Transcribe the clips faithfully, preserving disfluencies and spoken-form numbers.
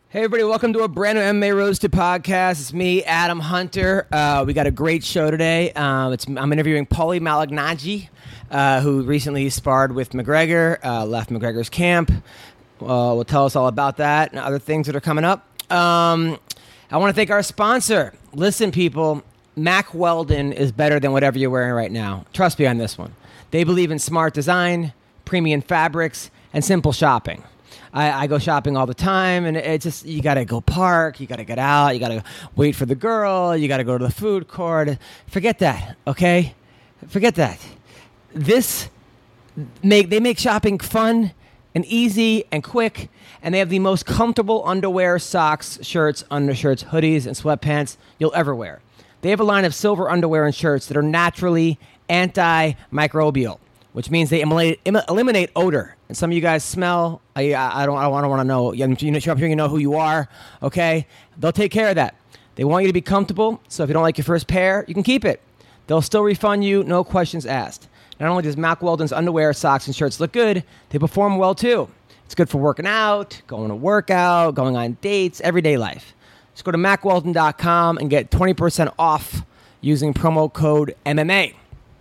Hey everybody, welcome to a brand new M M A Roasted podcast. It's me, Adam Hunter. Uh, we got a great show today. Um, it's, I'm interviewing Paulie Malignaggi, uh, who recently sparred with McGregor, uh, left McGregor's camp. Uh, will tell us all about that and other things that are coming up. Um, I want to thank our sponsor. Listen, people, Mack Weldon is better than whatever you're wearing right now. Trust me on this one. They believe in smart design, premium fabrics, and simple shopping. I, I go shopping all the time, and it's just, you got to go park, you got to get out, you got to wait for the girl, you got to go to the food court. Forget that, okay? Forget that. This, make they make shopping fun and easy and quick, and they have the most comfortable underwear, socks, shirts, undershirts, hoodies, and sweatpants you'll ever wear. They have a line of silver underwear and shirts that are naturally antimicrobial, which means they eliminate, eliminate odor. And some of you guys smell. I, I don't. I don't want to know. You know, I'm sure you know who you are. Okay, they'll take care of that. They want you to be comfortable. So if you don't like your first pair, you can keep it. They'll still refund you, no questions asked. Not only does Mack Weldon's underwear, socks, and shirts look good, they perform well too. It's good for working out, going to workout, going on dates, everyday life. Just go to mack weldon dot com and get twenty percent off using promo code M M A.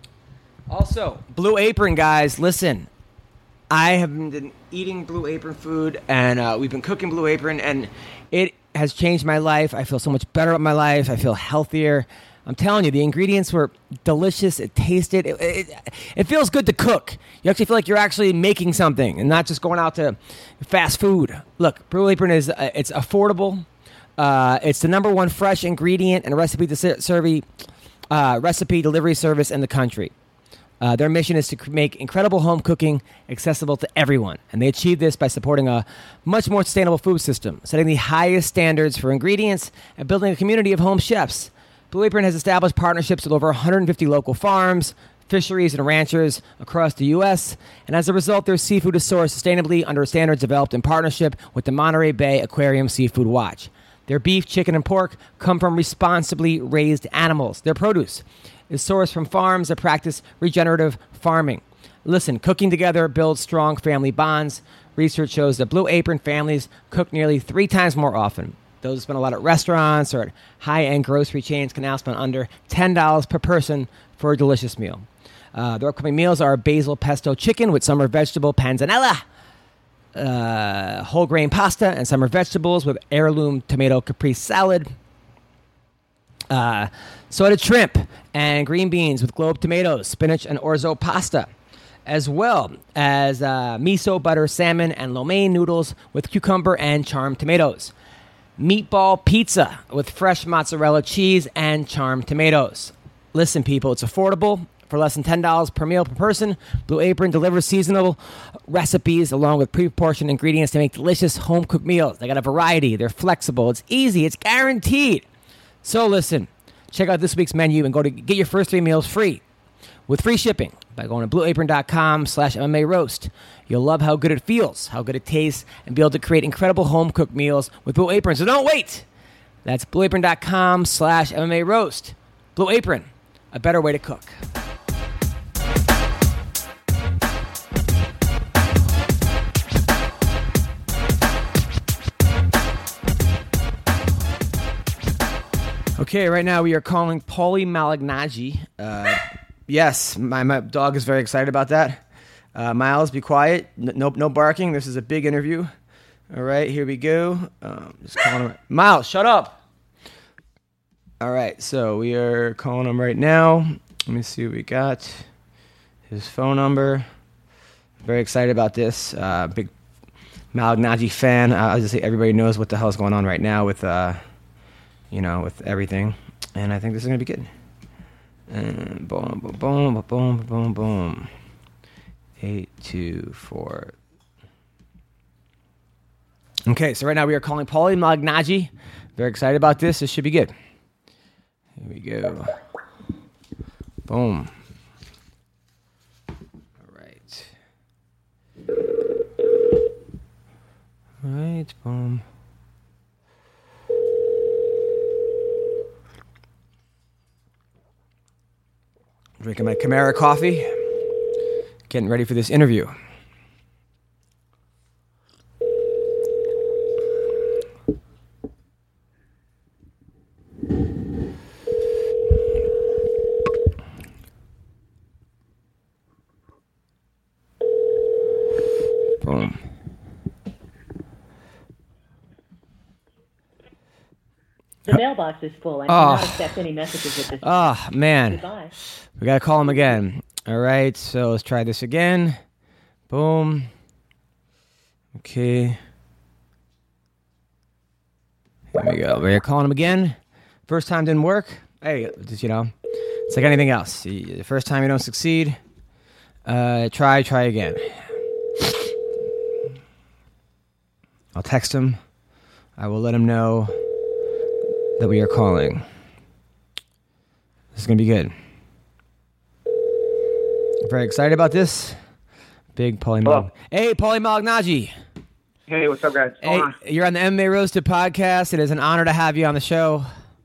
Also, Blue Apron, guys, listen. I have been eating Blue Apron food, and uh, we've been cooking Blue Apron, and it has changed my life. I feel so much better about my life. I feel healthier. I'm telling you, the ingredients were delicious. It tasted. It, it, it feels good to cook. You actually feel like you're actually making something and not just going out to fast food. Look, Blue Apron is uh, it's affordable. Uh, it's the number one fresh ingredient and recipe to serve, uh, recipe delivery service in the country. Uh, their mission is to make incredible home cooking accessible to everyone, and they achieve this by supporting a much more sustainable food system, setting the highest standards for ingredients, and building a community of home chefs. Blue Apron has established partnerships with over one hundred fifty local farms, fisheries, and ranchers across the U S, and as a result, their seafood is sourced sustainably under standards developed in partnership with the Monterey Bay Aquarium Seafood Watch. Their beef, chicken, and pork come from responsibly raised animals. Their produce is sourced from farms that practice regenerative farming. Listen, cooking together builds strong family bonds. Research shows that Blue Apron families cook nearly three times more often. Those who spend a lot at restaurants or at high-end grocery chains can now spend under ten dollars per person for a delicious meal. Uh, their upcoming meals are basil pesto chicken with summer vegetable panzanella, uh, whole grain pasta, and summer vegetables with heirloom tomato caprese salad. Uh, Sorted shrimp and green beans with globe tomatoes, spinach, and orzo pasta, as well as uh, miso butter salmon and lo mein noodles with cucumber and charmed tomatoes. Meatball pizza with fresh mozzarella cheese and charmed tomatoes. Listen, people, it's affordable. For less than ten dollars per meal per person, Blue Apron delivers seasonal recipes along with pre-portioned ingredients to make delicious home-cooked meals. They got a variety. They're flexible. It's easy. It's guaranteed. So listen. Check out this week's menu and go to get your first three meals free with free shipping by going to blue apron dot com slash M M A roast. You'll love how good it feels, how good it tastes, and be able to create incredible home-cooked meals with Blue Apron. So don't wait. That's blue apron dot com slash M M A roast. Blue Apron, a better way to cook. Okay, right now we are calling Paulie Malignaggi. Uh, yes, my, my dog is very excited about that. Uh, Miles, be quiet. No, no barking. This is a big interview. All right, here we go. Um, just calling him. Miles, shut up. All right, so we are calling him right now. Let me see what we got. His phone number. Very excited about this. Uh, big Malignaggi fan. Uh, I'll just say everybody knows what the hell is going on right now with... Uh, you know, with everything. And I think this is going to be good. And boom, boom, boom, boom, boom, boom. Eight, two, four. Okay, so right now we are calling Paulie Malignaggi. Very excited about this. This should be good. Here we go. Boom. All right. All right, boom. Drinking my Camara coffee, getting ready for this interview. The mailbox is full. I cannot accept any messages at this time. Oh, man. Goodbye. We got to call him again. All right, so let's try this again. Boom. Okay. Here we go. We're calling him again. First time didn't work. Hey, just, you know, it's like anything else. The first time you don't succeed, uh, try, try again. I'll text him. I will let him know that we are calling. This is going to be good. Very excited about this. Big Paulie Mal- Hey, Paulie Malignaggi. Hey, what's up, guys? Hey, on? You're on the M M A Roasted podcast. It is an honor to have you on the show.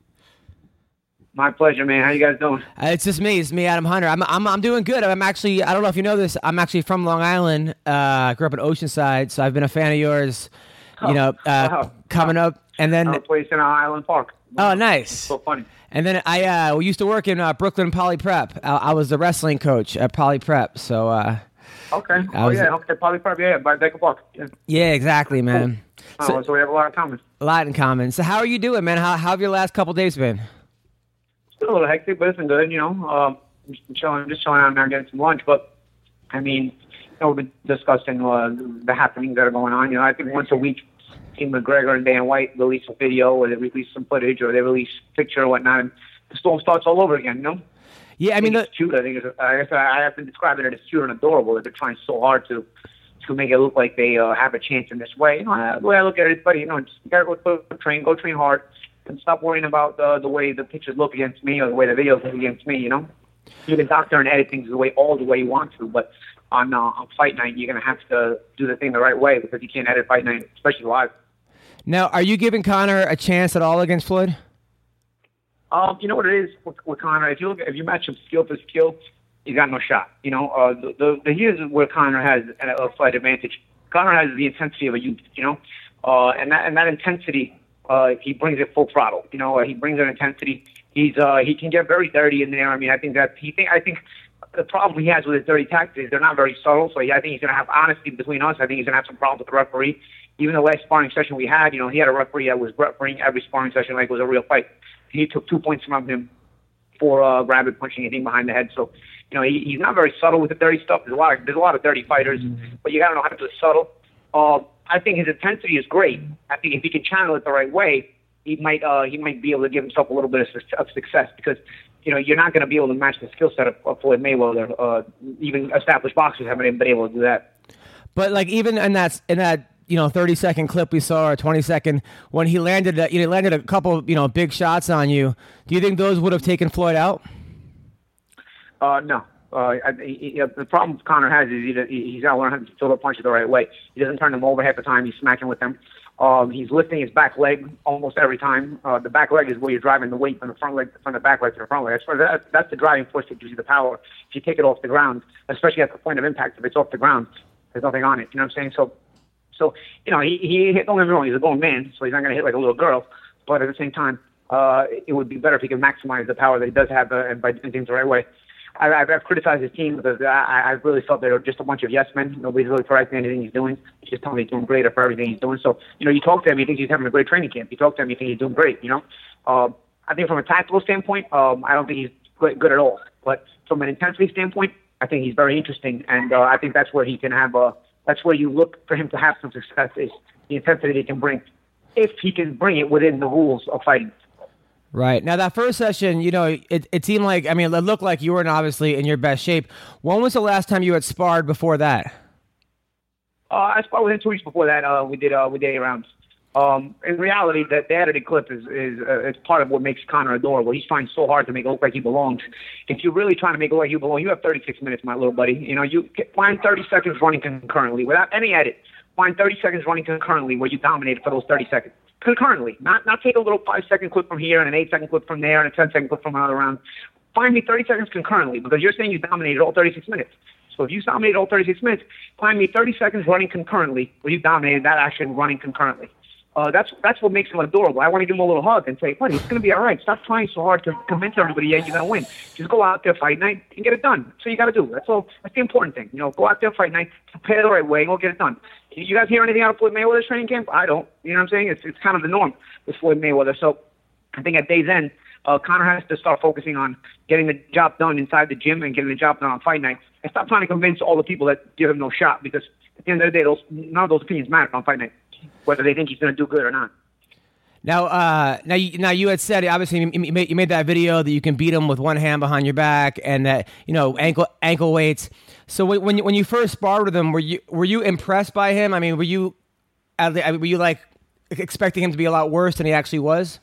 My pleasure, man. How you guys doing? Uh, it's just me. It's me, Adam Hunter. I'm I'm I'm doing good. I'm actually, I don't know if you know this, I'm actually from Long Island. Uh, I grew up in Oceanside, so I've been a fan of yours, you oh, know, uh, wow. coming up. And then... I place in Island Park. Oh, nice. So funny. And then I uh, we used to work in uh, Brooklyn Poly Prep. I, I was the wrestling coach at Poly Prep, so... Uh, okay. Oh, was, yeah. Okay, Poly Prep, yeah, by Decker Park. Yeah. yeah, exactly, man. Cool. So, oh, so we have a lot in common. A lot in common. So how are you doing, man? How, how have your last couple days been? It's been a little hectic, but it's been good, you know. Um, just chilling, just chilling out there getting some lunch. But, I mean, you know, we've been discussing uh, the happenings that are going on. You know, I think once a week, Team McGregor and Dana White release a video, or they release some footage, or they release a picture or whatnot, and the storm starts all over again, you know? Yeah, I, I mean... It's cute. I think it's, I guess I have to describe it as cute and adorable that they're trying so hard to to make it look like they uh, have a chance in this way. You know, the way I look at it is, buddy, you know, just you gotta go train, go train hard, and stop worrying about the the way the pictures look against me or the way the videos look against me. You know, you can doctor and edit things the way all the way you want to, but on uh, on fight night, you're gonna have to do the thing the right way because you can't edit fight night, especially live. Now, are you giving Conor a chance at all against Floyd? Um, you know what it is with, with Conor? If you look, if you match him skill for skill, you got no shot. You know, uh, the, the, the here's where Conor has a, a slight advantage. Conor has the intensity of a youth, you know, uh, and that and that intensity, uh, he brings it full throttle. You know, uh, he brings an intensity. He's uh, he can get very dirty in there. I mean, I think that he think I think the problem he has with his dirty tactics is they're not very subtle. So yeah, I think he's gonna have honesty between us. I think he's gonna have some problems with the referee. Even the last sparring session we had, you know, he had a referee that was refereeing every sparring session like it was a real fight. He took two points from him for uh, rabbit punching anything behind the head. So, you know, he, he's not very subtle with the dirty stuff. There's a lot of, there's a lot of dirty fighters, mm-hmm. but you got to know how to be subtle. Uh, I think his intensity is great. I think if he can channel it the right way, he might uh, he might be able to give himself a little bit of, of success because, you know, you're not going to be able to match the skill set of, of Floyd Mayweather. Uh, even established boxers haven't been able to do that. But like even in that in that. you know, thirty second clip we saw or twenty second when he landed, a, you know, landed a couple, you know, big shots on you. Do you think those would have taken Floyd out? Uh, no. Uh, I, he, the problem Conor has is he, he's got to learn how to throw the punches the right way. He doesn't turn them over half the time. He's smacking with them. Um, he's lifting his back leg almost every time. Uh, the back leg is where you're driving the weight from the front leg, from the back leg to the front leg. That's, that, that's the driving force that gives you the power. If you take it off the ground, especially at the point of impact, if it's off the ground, there's nothing on it. You know what I'm saying? So. So, you know, he, he hit, don't get me wrong, he's a grown man, so he's not going to hit like a little girl. But at the same time, uh, it would be better if he could maximize the power that he does have uh, and by doing things the right way. I, I've, I've criticized his team because I, I really felt they were just a bunch of yes men. Nobody's really correcting anything he's doing. He's just telling me he's doing great for everything he's doing. So, you know, you talk to him, you think he's having a great training camp. You talk to him, you think he's doing great, you know. Uh, I think from a tactical standpoint, um, I don't think he's good, good at all. But from an intensity standpoint, I think he's very interesting. And uh, I think that's where he can have a... That's where you look for him to have some success, is the intensity he can bring, if he can bring it within the rules of fighting. Right. Now, that first session, you know, it, it seemed like, I mean, it looked like you weren't obviously in your best shape. When was the last time you had sparred before that? Uh, I sparred with him two weeks before that. Uh, we did uh, we did eight rounds. Um, in reality, that the edited clip is is uh, it's part of what makes Conor adorable. He's trying so hard to make it look like he belongs. If you're really trying to make it look like you belong, you have thirty-six minutes, my little buddy. You know, you find thirty seconds running concurrently without any edit. Find thirty seconds running concurrently where you dominated for those thirty seconds. Concurrently, not not take a little five second clip from here and an eight second clip from there and a ten second clip from another round. Find me thirty seconds concurrently because you're saying you dominated all thirty-six minutes. So if you dominated all thirty-six minutes, find me thirty seconds running concurrently where you dominated that action running concurrently. Uh, that's that's what makes him adorable. I want to give him a little hug and say, buddy, it's going to be all right. Stop trying so hard to convince everybody, yeah, you're going to win. Just go out there, fight night, and get it done. That's what you got to do. That's all. That's the important thing. You know, go out there, fight night, prepare the right way, and go get it done. You guys hear anything out of Floyd Mayweather's training camp? I don't. You know what I'm saying? It's it's kind of the norm with Floyd Mayweather. So I think at day's end, uh, Conor has to start focusing on getting the job done inside the gym and getting the job done on fight night, and stop trying to convince all the people that give him no shot, because at the end of the day, those, none of those opinions matter on fight night, whether they think he's going to do good or not. Now, uh, now, you, now you had said, obviously you made, you made that video that you can beat him with one hand behind your back, and that, you know, ankle ankle weights. So when you, when you first sparred with him, were you were you impressed by him? I mean, were you were you like expecting him to be a lot worse than he actually was?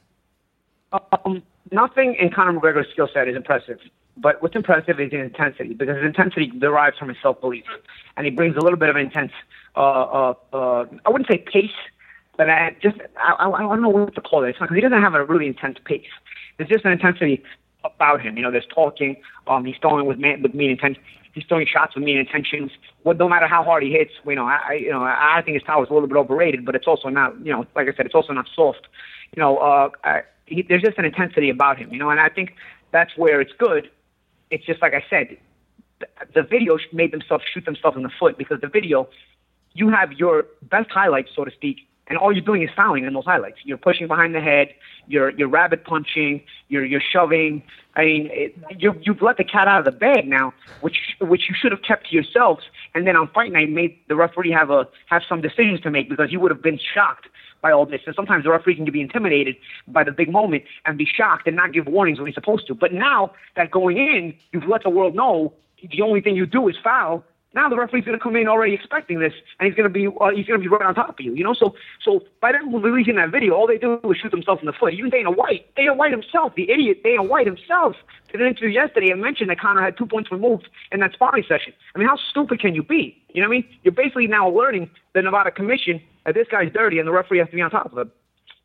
Um, nothing in Conor McGregor's skill set is impressive, but what's impressive is his intensity, because his intensity derives from his self-belief, and he brings a little bit of intense, uh, uh, uh, I wouldn't say pace, but I just, I, I don't know what to call it, because he doesn't have a really intense pace. There's just an intensity about him. You know, there's talking, um, he's throwing with, man, with mean intent, he's throwing shots with mean intentions. Well, no matter how hard he hits, you know, I, you know, I think his power is a little bit overrated, but it's also not, you know, like I said, it's also not soft. You know, uh, I, he, there's just an intensity about him, you know, and I think that's where it's good. It's just like I said, the, the video made themselves shoot themselves in the foot, because the video, you have your best highlights, so to speak, and all you're doing is fouling in those highlights. You're pushing behind the head, you're you're rabbit punching, you're you're shoving. I mean, it, you you've let the cat out of the bag now, which which you should have kept to yourselves. And then on fight night, made the referee have a have some decisions to make, because you would have been shocked by all this. And sometimes the referee can be intimidated by the big moment and be shocked and not give warnings when he's supposed to. But now that going in, you've let the world know the only thing you do is foul. Now the referee's going to come in already expecting this, and he's going to be uh, he's going to be right on top of you, you know. So so by them releasing that video, all they do is shoot themselves in the foot. Even Dana White, Dana White himself, the idiot Dana White himself, did an interview yesterday and mentioned that Conor had two points removed in that sparring session. I mean, how stupid can you be? You know what I mean? You're basically now alerting the Nevada Commission that this guy's dirty, and the referee has to be on top of him.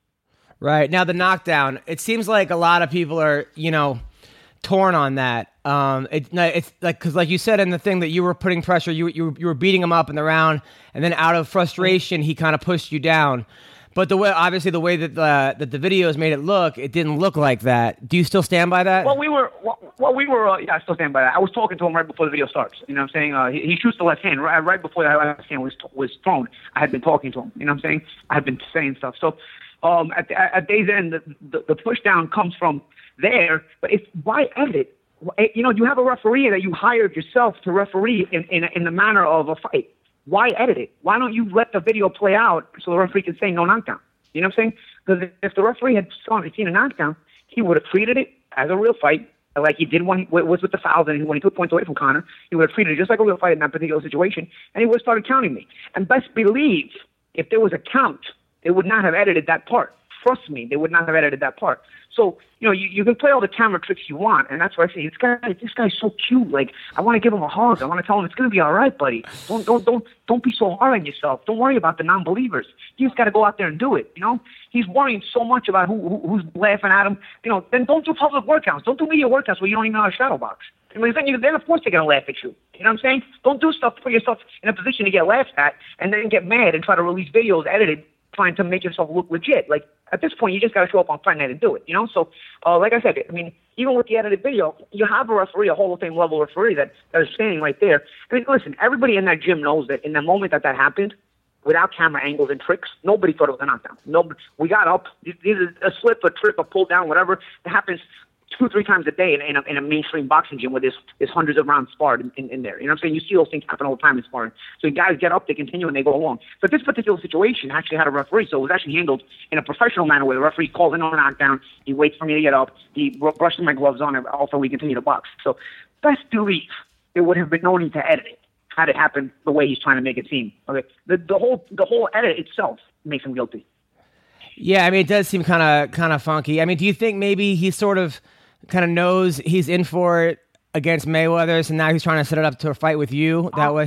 Right. Now the knockdown. It seems like a lot of people are, you know, torn on that. Um, it, it's like, because like you said in the thing that you were putting pressure, you, you, you were beating him up in the round, and then out of frustration, he kind of pushed you down. But the way, obviously the way that the, that the videos made it look, it didn't look like that. Do you still stand by that? Well, we were, well, well we were, uh, yeah, I still stand by that. I was talking to him right before the video starts. You know what I'm saying? Uh, he, he shoots the left hand right, right before the left hand was, was thrown. I had been talking to him. You know what I'm saying? I had been saying stuff. So, um, at, the, at day's end, the, the, the push down comes from there, but it's, why edit? You know, you have a referee that you hired yourself to referee in, in, in the manner of a fight. Why edit it? Why don't you let the video play out so the referee can say no knockdown? You know what I'm saying? Because if the referee had seen a knockdown, he would have treated it as a real fight, like he did when he was with the fouls, and when he took points away from Conor. He would have treated it just like a real fight in that particular situation, and he would have started counting me. And best believe, if there was a count, they would not have edited that part. Trust me, they would not have edited that part. So, you know, you, you can play all the camera tricks you want, and that's why I say, this guy, this guy's so cute. Like, I want to give him a hug. I want to tell him it's going to be all right, buddy. Don't, don't, don't, don't be so hard on yourself. Don't worry about the non-believers. You just got to go out there and do it. You know, he's worrying so much about who, who who's laughing at him. You know, then don't do public workouts. Don't do media workouts where you don't even know how to shadow box. I mean, then, you, then of course they're going to laugh at you. You know what I'm saying? Don't do stuff to put yourself in a position to get laughed at, and then get mad and try to release videos edited, trying to make yourself look legit. Like, at this point, you just got to show up on Fight Night and do it, you know? So, uh, like I said, I mean, even with the edited video, you have a referee, a Hall of Fame level referee that, that is standing right there. I mean, listen, everybody in that gym knows that in the moment that that happened, without camera angles and tricks, nobody thought it was a knockdown. Nobody, we got up, either a slip, a trip, a pull down, whatever. It happens two, three times a day in, in, a, in a mainstream boxing gym where there's, there's hundreds of rounds sparred in, in, in there. You know what I'm saying? You see those things happen all the time in sparring. So guys get up, they continue, and they go along. But this particular situation actually had a referee, so it was actually handled in a professional manner where the referee calls in on a knockdown, he waits for me to get up, he brushes my gloves on, and also we continue to box. So best believe there would have been no need to edit it had it happened the way he's trying to make it seem. Okay, the, the whole the whole edit itself makes him guilty. Yeah, I mean, it does seem kind of kind of funky. I mean, do you think maybe he sort of kind of knows he's in for it against Mayweather, so now he's trying to set it up to a fight with you that um, way?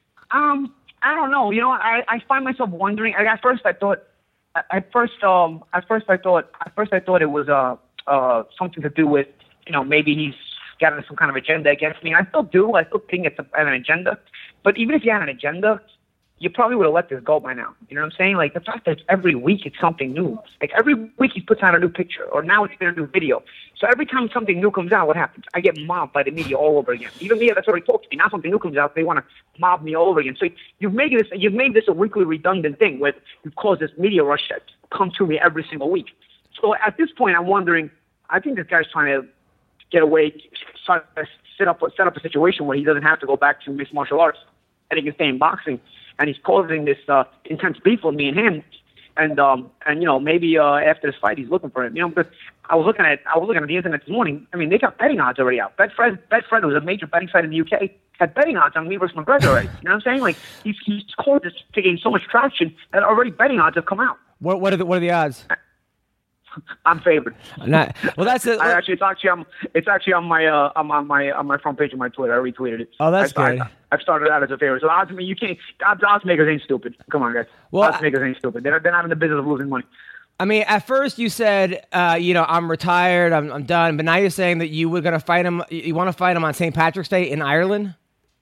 Um, I don't know. You know, I, I find myself wondering. At first, I thought, at first, um, at first, I thought, at first, I thought it was uh, uh, something to do with, you know, maybe he's got some kind of agenda against me. I still do. I still think it's a, an agenda. But even if he had an agenda, you probably would have let this go by now. You know what I'm saying? Like, the fact that every week it's something new. Like, every week he puts out a new picture, or now it's been a new video. So every time something new comes out, what happens? I get mobbed by the media all over again. Even media that's already talked to me. Now something new comes out, they want to mob me all over again. So you've made this, you've made this a weekly redundant thing where you've caused this media rush that come to me every single week. So so at this point, I'm wondering. I think this guy's trying to get away, set up set up a situation where he doesn't have to go back to mixed martial arts, and he can stay in boxing. And he's causing this uh, intense beef with me and him. And um and you know maybe uh, after this fight he's looking for him. You know, because I was looking at I was looking at the internet this morning. I mean, they got betting odds already out. Betfred Betfred was a major betting site in the U K. Had betting odds on me versus McGregor already. You know what I'm saying? Like he's he's caused this to gain so much traction that already betting odds have come out. What what are the what are the odds? I'm favored. Not, well, that's it. I actually, it's actually, on, it's actually on my, uh, I'm on my, on my front page of my Twitter. I retweeted it. Oh, that's I, good. I, I've started out as a favorite. So odds, I mean, you can't. Odds, odds makers ain't stupid. Come on, guys. Well, odds makers ain't stupid. They're, they're not in the business of losing money. I mean, at first you said, uh, you know, I'm retired, I'm, I'm done. But now you're saying that you were going to fight him. You want to fight him on Saint Patrick's Day in Ireland?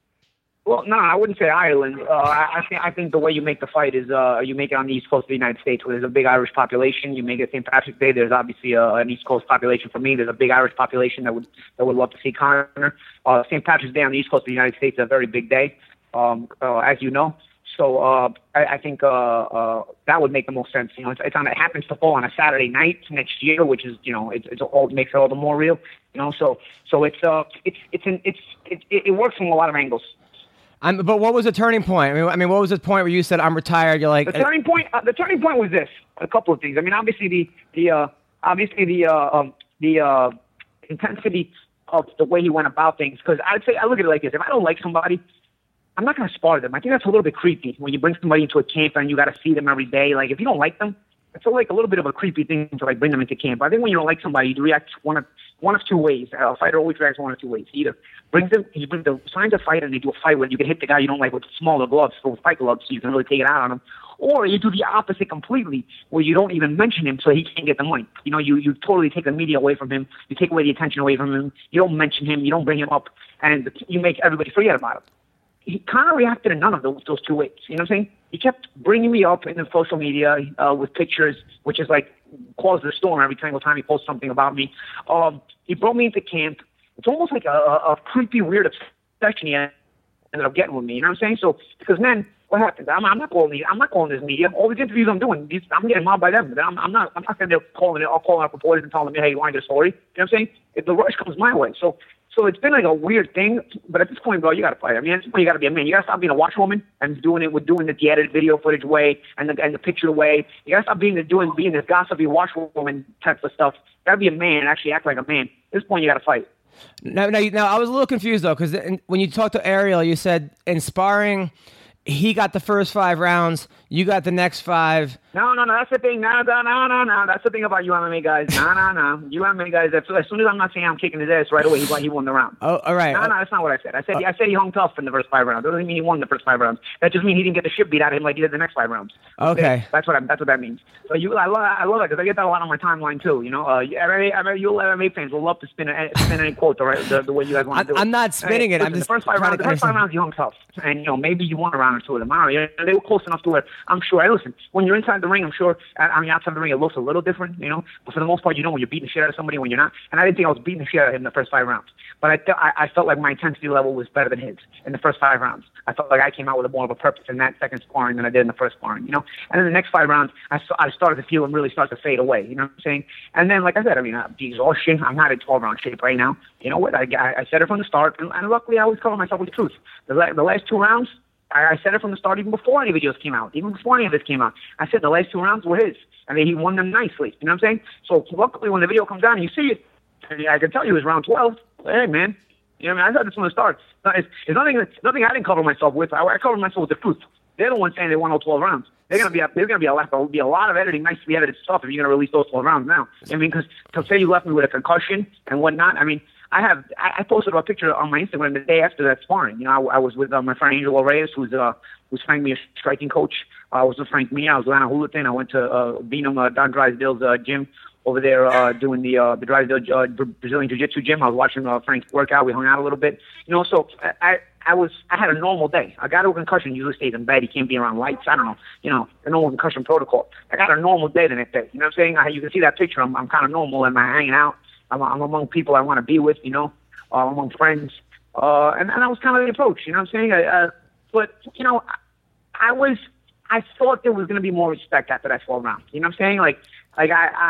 Well, no, I wouldn't say Ireland. Uh, I, I think I think the way you make the fight is uh, you make it on the East Coast of the United States, where there's a big Irish population. You make it Saint Patrick's Day. There's obviously uh, an East Coast population for me. There's a big Irish population that would that would love to see Conor. Uh, Saint Patrick's Day on the East Coast of the United States is a very big day, um, uh, as you know. So uh, I, I think uh, uh, that would make the most sense. You know, it's, it's on. It happens to fall on a Saturday night next year, which is you know it, it's all it makes it all the more real. You know, so so it's uh it's it's an, it's it, it works from a lot of angles. I'm, but what was the turning point? I mean, I mean, what was the point where you said I'm retired? You're like the turning point. Uh, the turning point was this: a couple of things. I mean, obviously the the uh, obviously the uh, um, the uh, intensity of the way he went about things. Because I'd say I look at it like this: if I don't like somebody, I'm not going to spar them. I think that's a little bit creepy when you bring somebody into a camp and you got to see them every day. Like if you don't like them, it's like a little bit of a creepy thing to like bring them into camp. I think when you don't like somebody, you react one of one of two ways. A fighter always reacts one of two ways. Either brings them, you bring the signs of fight, and they do a fight where you can hit the guy you don't like with smaller gloves, so fight gloves, so you can really take it out on him. Or you do the opposite completely, where you don't even mention him, so he can't get the money. You know, you you totally take the media away from him. You take away the attention away from him. You don't mention him. You don't bring him up, and you make everybody forget about him. He kind of reacted in none of those those two ways. You know what I'm saying? He kept bringing me up in the social media uh, with pictures, which is like caused the storm every single time he posts something about me. Um, he brought me into camp. It's almost like a, a, a creepy, weird obsession he ended up getting with me. You know what I'm saying? So because then what happens? I'm, I'm not calling these. I'm not calling this media. All these interviews I'm doing, these, I'm getting mobbed by them. I'm, I'm not. I'm not going to calling it. I'll call up reporters and telling them, hey, you want to get a story? You know what I'm saying? If the rush comes my way, so. So it's been like a weird thing, but at this point, bro, you got to fight. I mean, at this point, you got to be a man. You got to stop being a watchwoman and doing it with doing it the edited video footage way and the and the picture way. You got to stop being the doing being this gossipy watchwoman type of stuff. You got to be a man and actually act like a man. At this point, you got to fight. Now, now, now, I was a little confused though, because when you talked to Ariel, you said in sparring, he got the first five rounds, you got the next five. No, no, no, that's the thing. No, no, no, no, no. That's the thing about you M M A guys. No, no, no. You M M A guys, as soon as I'm not saying I'm kicking his ass right away, he won, he won the round. Oh, all right. No, no, that's not what I said. I said, uh, I said he hung tough in the first five rounds. That doesn't mean he won the first five rounds. That just means he didn't get the shit beat out of him like he did the next five rounds. Okay. That's what I, that's what that means. So you, I love, I love it because I get that a lot on my timeline too. You know, uh, M M A, you M M A fans will love to spin a, spin any quote the, right, the, the way you guys want to do it. I'm not spinning hey, it. Listen, I'm just the first five rounds. The first five rounds, you hung tough, and you know maybe you won a round or two of them. I don't know. They were close enough to where I'm sure. I listen. When you're inside the ring, I'm sure. I mean, outside the ring, it looks a little different, you know. But for the most part, you know when you're beating the shit out of somebody when you're not. And I didn't think I was beating the shit out of him in the first five rounds. But I, th- I, I felt like my intensity level was better than his in the first five rounds. I felt like I came out with a more of a purpose in that second sparring than I did in the first sparring, you know. And then the next five rounds, I, I started to feel him really start to fade away, you know what I'm saying? And then, like I said, I mean, I'm exhaustion. I'm not in twelve-round shape right now. You know what? I, I, I said it from the start, and, and luckily I always cover myself with the truth. The, la- the last two rounds, I said it from the start, even before any videos came out, even before any of this came out. I said the last two rounds were his. I mean, he won them nicely. You know what I'm saying? So luckily, when the video comes out and you see it, I can tell you it was round twelve. Hey, man. You know what I mean? I said this from the start. It's, it's nothing. It's nothing I didn't cover myself with. I, I covered myself with the truth. They're the ones saying they won all twelve rounds. They're gonna be a, there's gonna be a lot. There'll be a lot of editing, nice to be edited stuff if you're gonna release those twelve rounds now. I mean, because to say you left me with a concussion and whatnot. I mean. I have. I posted a picture on my Instagram the day after that sparring. You know, I, I was with uh, my friend Angelo Reyes, who's uh, who's Frank Mia's striking coach. Uh, I was with Frank Mia. I was with Anna Hulatin. I went to uh, Beanham, uh, Don Drysdale's uh, gym over there uh, doing the uh, the Drysdale uh, Brazilian Jiu-Jitsu gym. I was watching uh, Frank's workout. We hung out a little bit. You know, so I. I was, I had a normal day. A guy with a concussion usually stays in bed. He can't be around lights. I don't know, you know, the normal concussion protocol. I got a normal day the next day. You know what I'm saying? I, you can see that picture. I'm, I'm kind of normal. Am I hanging out? I'm, I'm among people I want to be with, you know, uh, among friends. Uh, and, and that was kind of the approach, you know what I'm saying? I, uh, but, you know, I, I was, I thought there was going to be more respect after that twelve rounds. You know what I'm saying? Like, like I, I,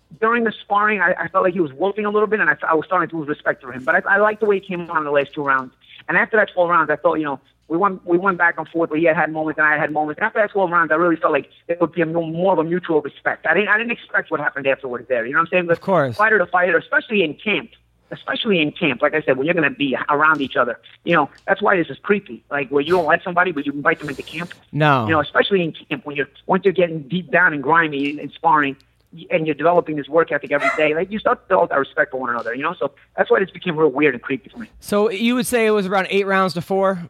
during the sparring, I, I felt like he was wilting a little bit, and I, I was starting to lose respect for him. But I, I liked the way he came on in the last two rounds. And after that twelve rounds, I thought, you know, we went we went back and forth. But he had had moments, and I had moments. And after that twelve rounds, I really felt like it would be a, more of a mutual respect. I didn't I didn't expect what happened afterwards there. You know what I'm saying? But of course, fighter to fighter, especially in camp. Especially in camp, like I said, when you're going to be around each other, you know, that's why this is creepy. Like where you don't like somebody, but you invite them into camp. No, you know, especially in camp when you're once you're getting deep down and grimy and sparring, and you're developing this work ethic every day. Like you start to develop that respect for one another. You know, so that's why this became real weird and creepy for me. So you would say it was around eight rounds to four?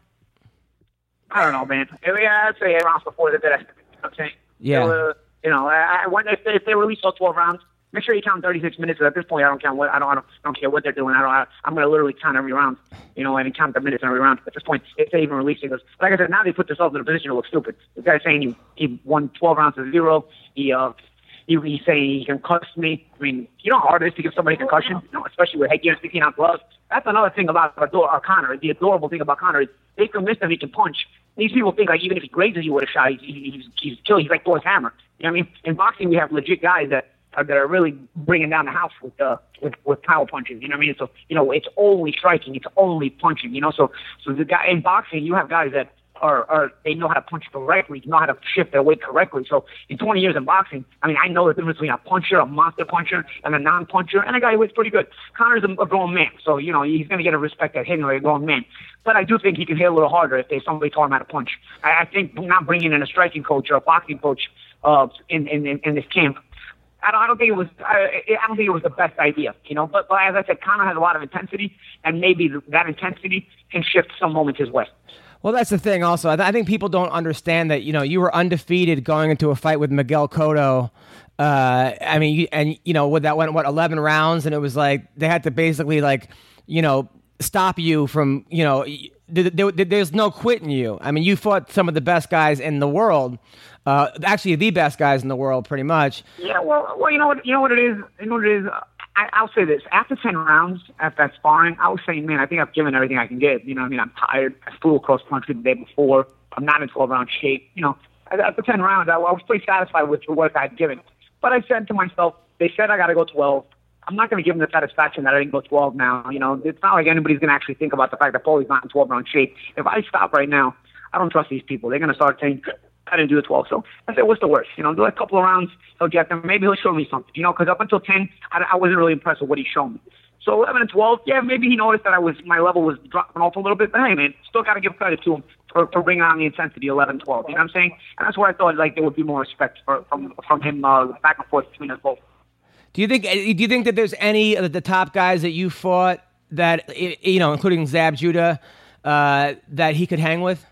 I don't know, man. Yeah, I'd say eight rounds before that. You know what I'm saying? Yeah. So, uh, you know, I, I when if they, if they release all twelve rounds. Make sure you count thirty-six minutes. At this point, I don't count what I don't. I don't, I don't care what they're doing. I don't. I, I'm going to literally count every round, you know, and count the minutes in every round. At this point, if they even release it, because like I said, now they put themselves in a position to look stupid. The guy's saying he, he won twelve rounds to zero. He uh, he, he's saying he concussed me. I mean, you know how hard it is to give somebody a concussion, you know, especially with headgear and sixteen ounce gloves. That's another thing about Ador- uh, Conor. The adorable thing about Conor is they convinced him he can punch. These people think like even if he grazes you with a shot, he's he's he's killing. He's like Thor's hammer. You know what I mean? In boxing, we have legit guys that. that are really bringing down the house with uh with, with power punches, you know what I mean? So you know it's only striking, it's only punching, you know. So so the guy in boxing, you have guys that are are they know how to punch correctly, know how to shift their weight correctly. So in twenty years in boxing, I mean I know the difference between a puncher, a monster puncher, and a non-puncher, and a guy who weighs pretty good. Conor's a, a grown man, so you know he's going to get a respect at hitting like a grown man. But I do think he can hit a little harder if there's somebody taught him how to punch. I, I think not bringing in a striking coach or a boxing coach uh in in in, in this camp. I don't, I don't think it was. I, I don't think it was the best idea, you know. But, but as I said, Conor has a lot of intensity, and maybe that intensity can shift some moments his way. Well, that's the thing. Also, I, th- I think people don't understand that. You know, you were undefeated going into a fight with Miguel Cotto. Uh, I mean, you, and you know, what that went what eleven rounds, and it was like they had to basically like, you know, stop you from, you know, there, there, there's no quitting you. I mean, you fought some of the best guys in the world. Uh, actually, the best guys in the world, pretty much. Yeah, well, well, you know what, you know what it is. You know what it is. I, I'll say this: after ten rounds, after that sparring, I was saying, man, I think I've given everything I can give. You know, what I mean, I'm tired. I flew across country the day before. I'm not in twelve round shape. You know, after ten rounds, I, I was pretty satisfied with the work I'd given. But I said to myself, they said I got to go twelve. I'm not going to give them the satisfaction that I didn't go twelve now. You know, it's not like anybody's going to actually think about the fact that Paulie's not in twelve round shape. If I stop right now, I don't trust these people. They're going to start saying, I didn't do the twelve. So I said, what's the worst? You know, do a couple of rounds, he'll get them. Maybe he'll show me something, you know, because up until ten, I, I wasn't really impressed with what he showed me. So eleven and twelve, yeah, maybe he noticed that I was my level was dropping off a little bit. But hey, man, still got to give credit to him for, for bringing on the intensity eleven twelve. You know what I'm saying? And that's where I thought like there would be more respect for, from from him uh, back and forth between us both. Do you think? Do you think that there's any of the top guys that you fought that, you know, including Zab Judah, uh, that he could hang with?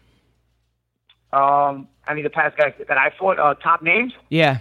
Um, I mean, the past guys that I fought, uh, top names. Yeah.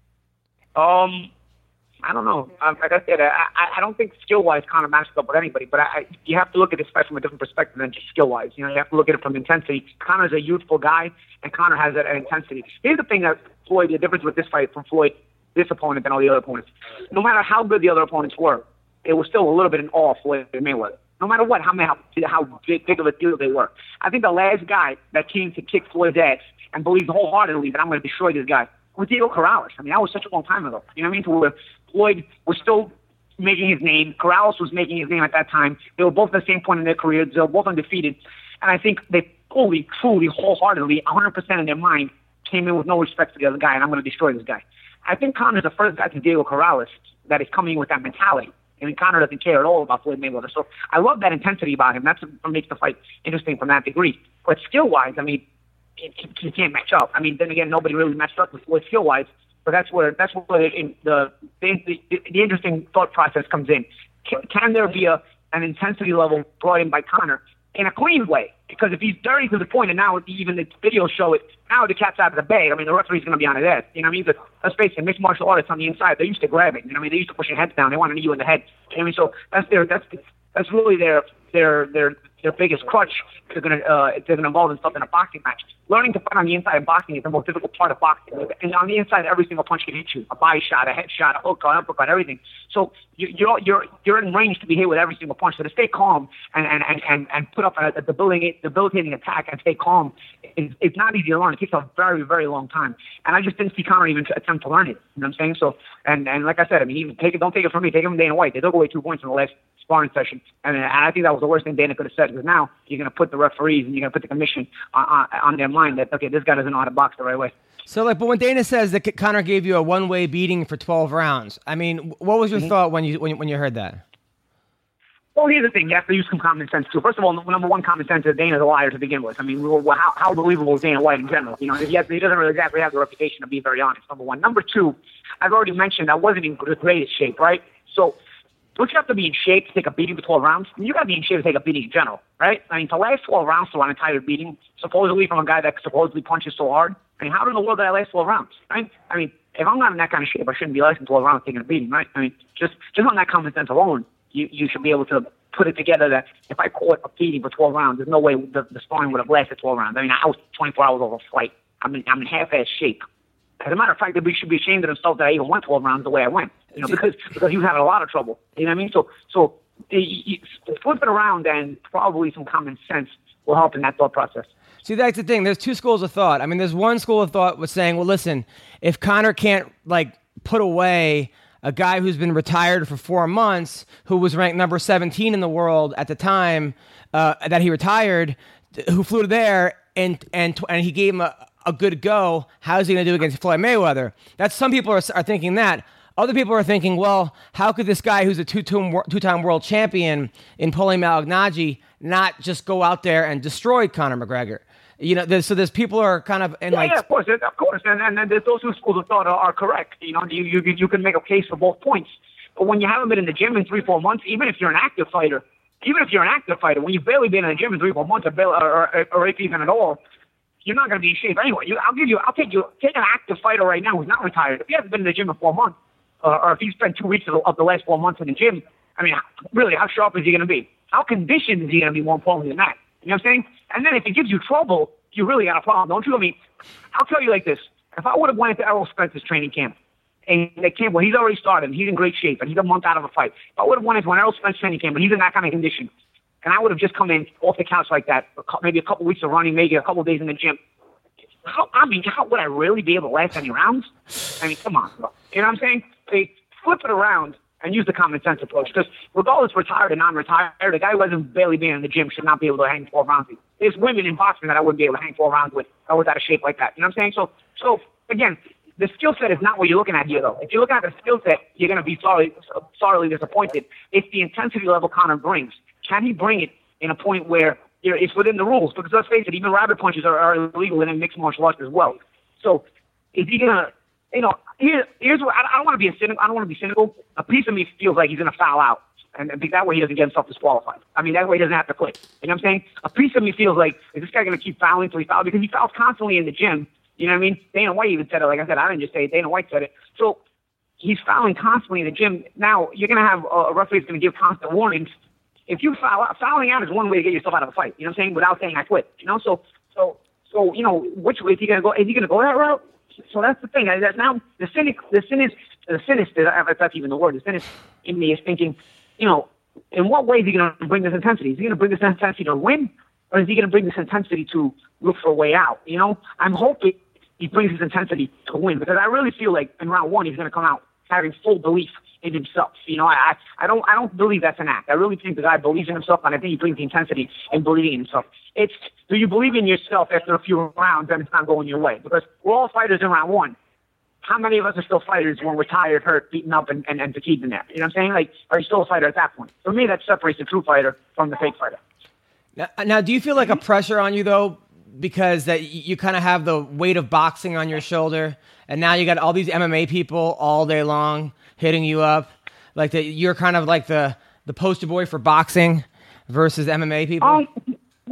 Um, I don't know. Um, like I said, I, I don't think skill-wise Conor matches up with anybody, but I, I, you have to look at this fight from a different perspective than just skill-wise. You know, you have to look at it from intensity. Conor's a youthful guy, and Conor has that intensity. Here's the thing that Floyd, the difference with this fight from Floyd, this opponent, than all the other opponents. No matter how good the other opponents were, it was still a little bit in awe of Floyd Mayweather. No matter what, how how, how big, big of a deal they were. I think the last guy that came to kick Floyd's ass and believed wholeheartedly that I'm going to destroy this guy was Diego Corrales. I mean, that was such a long time ago. You know what I mean? To where Floyd was still making his name. Corrales was making his name at that time. They were both at the same point in their careers. They were both undefeated. And I think they fully, truly, wholeheartedly, one hundred percent in their mind came in with no respect for the other guy, and I'm going to destroy this guy. I think Conor's the first guy to Diego Corrales that is coming in with that mentality. I mean, Conor doesn't care at all about Floyd Mayweather. So I love that intensity about him. That's what makes the fight interesting from that degree. But skill-wise, I mean, he can't match up. I mean, then again, nobody really matched up with Floyd skill-wise. But that's where that's where the the, the, the interesting thought process comes in. Can, can there be a an intensity level brought in by Conor in a clean way? Because if he's dirty to the point, and now even the videos show it, now the cat's out of the bag. I mean, the referee's going to be on his ass. You know what I mean? But let's face it, mixed martial artists on the inside, they're used to grabbing. You know what I mean? They're used to pushing heads down. They want to knee you in the head. You know what I mean? So that's their that's that's really their their their their biggest crutch they're going to uh, they're going to involve themselves in a boxing match. Learning to fight on the inside of boxing is the most difficult part of boxing. And on the inside, every single punch can hit you: a body shot, a head shot, a hook, an uppercut, everything. So you, you're you're you're in range to be hit with every single punch. So to stay calm and and and and, and put up a, a debilitating debilitating attack and stay calm is it's not easy to learn. It takes a very very long time. And I just didn't see Conor even attempt to learn it. You know what I'm saying? So and and like I said, I mean, even take it. Don't take it from me. Take it from Dana White. They took away two points in the last sparring session, and, and I think that was the worst thing Dana could have said, because now you're going to put the referees and you're going to put the commission on, on, on their mind that, okay, this guy doesn't know how to box the right way. So, like, but when Dana says that Conor gave you a one-way beating for twelve rounds, I mean, what was your mm-hmm. thought when you when, when you heard that? Well, here's the thing. You have to use some common sense, too. First of all, number one, common sense is Dana's a liar to begin with. I mean, how, how believable is Dana White in general? You know, he, has, he doesn't really exactly have the reputation to be very honest, number one. Number two, I've already mentioned I wasn't in the greatest shape, right? So, don't you have to be in shape to take a beating for twelve rounds? I mean, you got to be in shape to take a beating in general, right? I mean, to last twelve rounds to run an entire beating, supposedly from a guy that supposedly punches so hard, I mean, how in the world did I last twelve rounds, right? I mean, if I'm not in that kind of shape, I shouldn't be lasting twelve rounds taking a beating, right? I mean, just just on that common sense alone, you, you should be able to put it together that if I caught a beating for twelve rounds, there's no way the, the sparring would have lasted twelve rounds. I mean, I was twenty-four hours over a fight. I'm in, I'm in half-ass shape. As a matter of fact, they should be ashamed of themselves that I even went twelve rounds the way I went, you know, because because he was having a lot of trouble. You know what I mean? So so you flip it around, and probably some common sense will help in that thought process. See, that's the thing. There's two schools of thought. I mean, there's one school of thought was saying, well, listen, if Conor can't like put away a guy who's been retired for four months, who was ranked number seventeen in the world at the time uh, that he retired, who flew to there and and and he gave him a a good go, how's he going to do against Floyd Mayweather? That's some people are, are thinking that. Other people are thinking, well, how could this guy who's a two-time, two-time world champion in Paulie Malignaggi not just go out there and destroy Conor McGregor? You know, there's, so there's people are kind of in yeah, like yeah, of course, of course, and and, and those two schools of thought are, are correct. You know, you, you you can make a case for both points. But when you haven't been in the gym in three, four months, even if you're an active fighter, even if you're an active fighter, when you've barely been in the gym in three, four months, or or, or, or if even at all, you're not going to be in shape anyway. You, I'll give you, I'll take you, take an active fighter right now who's not retired. If he hasn't been in the gym in four months, uh, or if he spent two weeks of the, of the last four months in the gym, I mean, really, how sharp is he going to be? How conditioned is he going to be, more importantly than that? You know what I'm saying? And then if it gives you trouble, you really got a problem, don't you? I mean, I'll tell you like this. If I would have went into Errol Spence's training camp, and the camp where he's already started, and he's in great shape, and he's a month out of a fight, if I would have went into an Errol Spence training camp, and he's in that kind of condition, and I would have just come in off the couch like that, maybe a couple weeks of running, maybe a couple of days in the gym, How, I mean, how would I really be able to last any rounds? I mean, come on, bro. You know what I'm saying? They flip it around and use the common sense approach. Because regardless, retired or non-retired, a guy who hasn't barely been in the gym should not be able to hang four rounds with. There's women in boxing that I wouldn't be able to hang four rounds with. I was out of shape like that. You know what I'm saying? So, so again, the skill set is not what you're looking at here, though. If you're looking at the skill set, you're going to be sorry, sorely disappointed. It's the intensity level Conor brings. Can he bring it in a point where you know, it's within the rules? Because let's face it, even rabbit punches are, are illegal in mixed martial arts as well. So is he gonna, you know, here, here's what I, I don't want to be a cynical. I don't want to be cynical. A piece of me feels like he's gonna foul out, and, and that way he doesn't get himself disqualified. I mean, that way he doesn't have to quit. You know what I'm saying? A piece of me feels like, is this guy gonna keep fouling until he fouls? Because he fouls constantly in the gym. You know what I mean? Dana White even said it. Like I said, I didn't just say it. Dana White said it. So he's fouling constantly in the gym. Now you're gonna have a referee that's gonna give constant warnings. If you foul out, fouling out is one way to get yourself out of a fight. You know what I'm saying? Without saying I quit. You know, so so so you know, which way is he gonna go? Is he gonna go that route? So that's the thing. I, that now the cynic, the cynic, the cynic, if that's even the word, the cynic in me is thinking, you know, in what way is he gonna bring this intensity? Is he gonna bring this intensity to win, or is he gonna bring this intensity to look for a way out? You know, I'm hoping he brings his intensity to win, because I really feel like in round one he's gonna come out having full belief in himself. You know, I, I don't I don't believe that's an act. I really think the guy believes in himself, and I think he brings the intensity in believing in himself. It's, do you believe in yourself after a few rounds and it's not going your way? Because we're all fighters in round one. How many of us are still fighters when we're tired, hurt, beaten up, and, and, and fatigued in there? You know what I'm saying? Like, are you still a fighter at that point? For me, that separates the true fighter from the fake fighter. Now, now do you feel like a pressure on you, though, because that you kind of have the weight of boxing on your shoulder, and now you got all these M M A people all day long hitting you up? Like that, you're kind of like the, the poster boy for boxing versus M M A people? Um, no, no,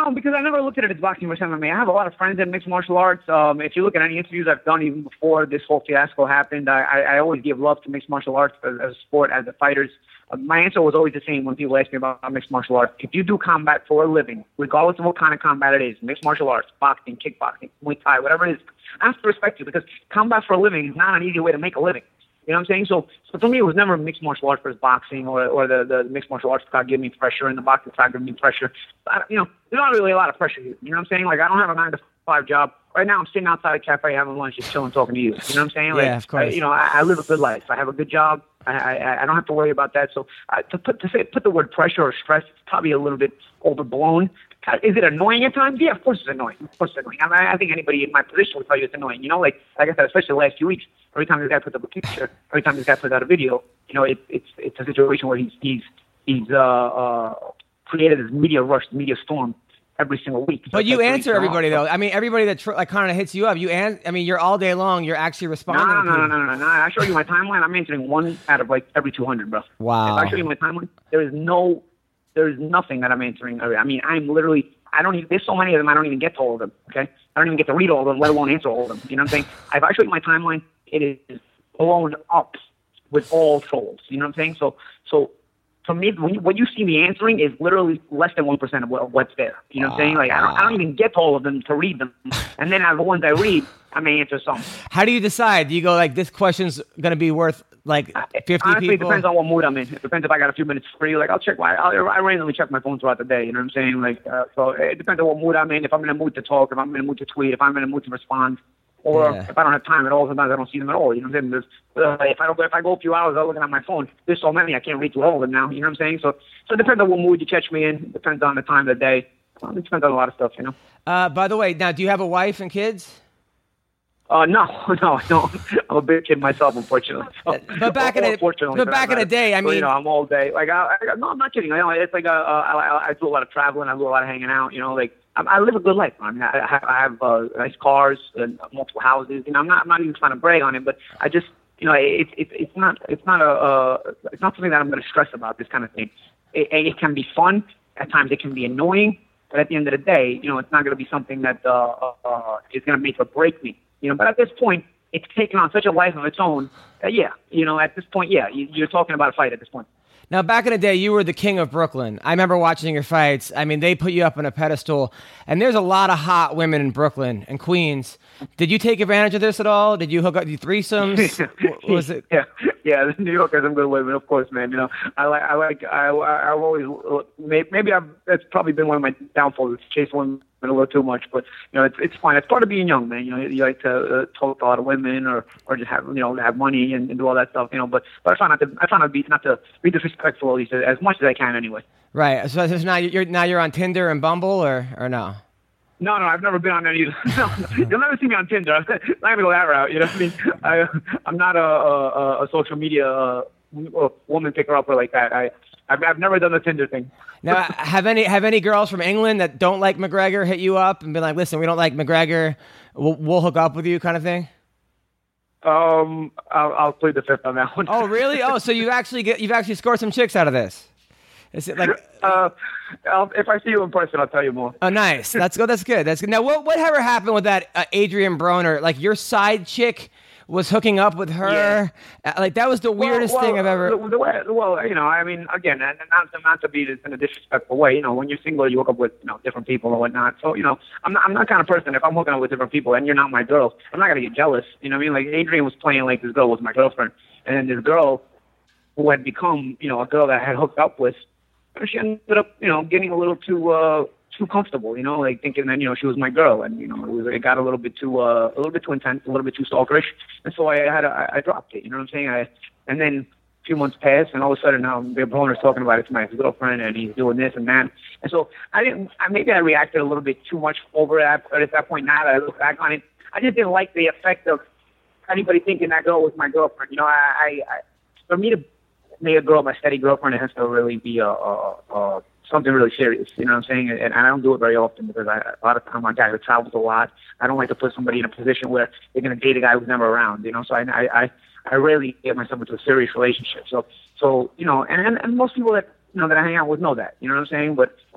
No, because I never looked at it as boxing versus M M A. I have a lot of friends in mixed martial arts. Um, if you look at any interviews I've done even before this whole fiasco happened, I, I, I always give love to mixed martial arts as, as a sport, as the fighters. Uh, my answer was always the same when people ask me about mixed martial arts. If you do combat for a living, regardless of what kind of combat it is, mixed martial arts, boxing, kickboxing, Muay Thai, whatever it is, I have to respect you because combat for a living is not an easy way to make a living. You know what I'm saying? So, so for me, it was never mixed martial arts versus boxing, or or the, the mixed martial arts side giving me pressure and the boxing side giving me pressure. I, you know, there's not really a lot of pressure here. You know what I'm saying? Like, I don't have a nine to five job. Right now, I'm sitting outside a cafe having lunch, just chilling, talking to you. You know what I'm saying? Like, yeah, of course. I, you know, I, I live a good life. I have a good job. I I, I don't have to worry about that. So uh, to put to say put the word pressure or stress, it's probably a little bit overblown. Is it annoying at times? Yeah, of course it's annoying. Of course it's annoying. I, mean, I think anybody in my position would tell you it's annoying. You know, like like I said, especially the last few weeks, every time this guy puts up a picture, every time this guy puts out a video, you know, it, it's it's a situation where he's he's he's uh, uh, created this media rush, media storm every single week. But you answer everybody though. I mean, everybody that tr- like kind of hits you up, you an- I mean, you're all day long. You're actually responding. No, to no, people. no, no, no, no. I show you my timeline. I'm answering one out of like every two hundred, bro. Wow. If I show you my timeline, there is no, there is nothing that I'm answering. I mean, I'm literally. I don't even, there's so many of them, I don't even get to all of them, okay? I don't even get to read all of them, let alone answer all of them. You know what I'm saying? If I show you my timeline, it is blown up with all trolls. You know what I'm saying? So, so for me, when you, what you see me answering is literally less than one percent of what, what's there. You know what I'm saying? Like, I don't, I don't even get to all of them to read them. And then out of the ones I read, I may answer some. How do you decide? Do you go like, this question's going to be worth like fifty Honestly, people? It depends on what mood I'm in. It depends if I got a few minutes free. Like, I'll check my, I'll, I randomly check my phone throughout the day. You know what I'm saying? Like, uh, so it depends on what mood I'm in. If I'm in a mood to talk, if I'm in a mood to tweet, if I'm in a mood to respond, or Yeah. if I don't have time at all, sometimes I don't see them at all. You know what I'm saying? There's, uh, if I don't, if I go a few hours without looking at my phone, there's so many I can't read through all of them now. You know what I'm saying? So, so it depends on what mood you catch me in. It depends on the time of the day. Well, it depends on a lot of stuff, you know. Uh, by the way, now, do you have a wife and kids? Uh, no, no, I don't. I'm a big kid myself, unfortunately. So, But back in the- unfortunately, but back in the day, I so, you mean- know, I'm all day. Like, I, I, no, I'm not kidding. I know it's like uh, uh, I, I do a lot of traveling. I do a lot of hanging out. You know, like I, I live a good life. I mean, I, I have, I have uh, nice cars and multiple houses. You know, I'm not, I'm not even trying to brag on it, but I just, you know, it's, it, it's not, it's not a, uh, it's not something that I'm going to stress about. This kind of thing. It, it can be fun at times. It can be annoying, but at the end of the day, you know, it's not going to be something that uh, uh, is going to make or break me. You know, but at this point, it's taken on such a life of its own that, yeah, you know, at this point, yeah, you, you're talking about a fight at this point. Now, back in the day, you were the king of Brooklyn. I remember watching your fights. I mean, they put you up on a pedestal, and there's a lot of hot women in Brooklyn and Queens. Did you take advantage of this at all? Did you hook up the threesomes? What was it? Yeah, yeah. The New York has some good women, of course, man. You know, I like, I like, I, I've always, maybe I've. That's probably been one of my downfalls. Is chase women a little too much, but you know, it's it's fine. It's part of being young, man. You know, you like to uh, talk to a lot of women, or or just have you know have money and, and do all that stuff. You know, but but I try not to. I try not to be not to be disrespectful, at least as much as I can, anyway. Right. So, so now you're now you're on Tinder and Bumble, or or no? No, no, I've never been on any. No, you'll never see me on Tinder. I'm not gonna go that route. You know what I mean? I, I'm not a, a, a social media uh, woman picker upper like that. I, I've, I've never done the Tinder thing. Now, have any have any girls from England that don't like McGregor hit you up and been like, "Listen, we don't like McGregor. We'll, we'll hook up with you," kind of thing? Um, I'll, I'll plead the fifth on that one. Oh, really? Oh, so you've actually get you've actually scored some chicks out of this. Is it like? Uh, I'll, if I see you in person, I'll tell you more. Oh, nice. That's good. That's good. That's good. Now, what whatever happened with that uh, Adrian Broner? Like your side chick was hooking up with her. Yeah. Uh, like that was the weirdest well, well, thing I've ever. The, the way, well, you know, I mean, again, not not to be this in a disrespectful way. You know, when you're single, you hook up with you know different people and whatnot. So you know, I'm not I'm not kind of person. If I'm hooking up with different people and you're not my girl, I'm not gonna get jealous. You know what I mean? Like Adrian was playing like this girl was my girlfriend, and then this girl who had become you know a girl that I had hooked up with. She ended up, you know, getting a little too uh, too comfortable, you know, like thinking that you know she was my girl, and you know it, was, it got a little bit too uh, a little bit too intense, a little bit too stalkerish, and so I had a, I, I dropped it, you know what I'm saying? I and then a few months passed, and all of a sudden now the Broner's talking about it to my ex-girlfriend, and he's doing this and that, and so I didn't, I, maybe I reacted a little bit too much over that, but at that point now that I look back on it, I just didn't like the effect of anybody thinking that girl was my girlfriend, you know, I, I, I for me to make a girl my steady girlfriend, it has to really be a, a, a something really serious. You know what I'm saying? And, and I don't do it very often because I, a lot of time I'm a guy who travels a lot. I don't like to put somebody in a position where they're going to date a guy who's never around. You know, so I I I rarely get myself into a serious relationship. So so you know, and and, and most people that you know that I hang out with know that. You know what I'm saying? But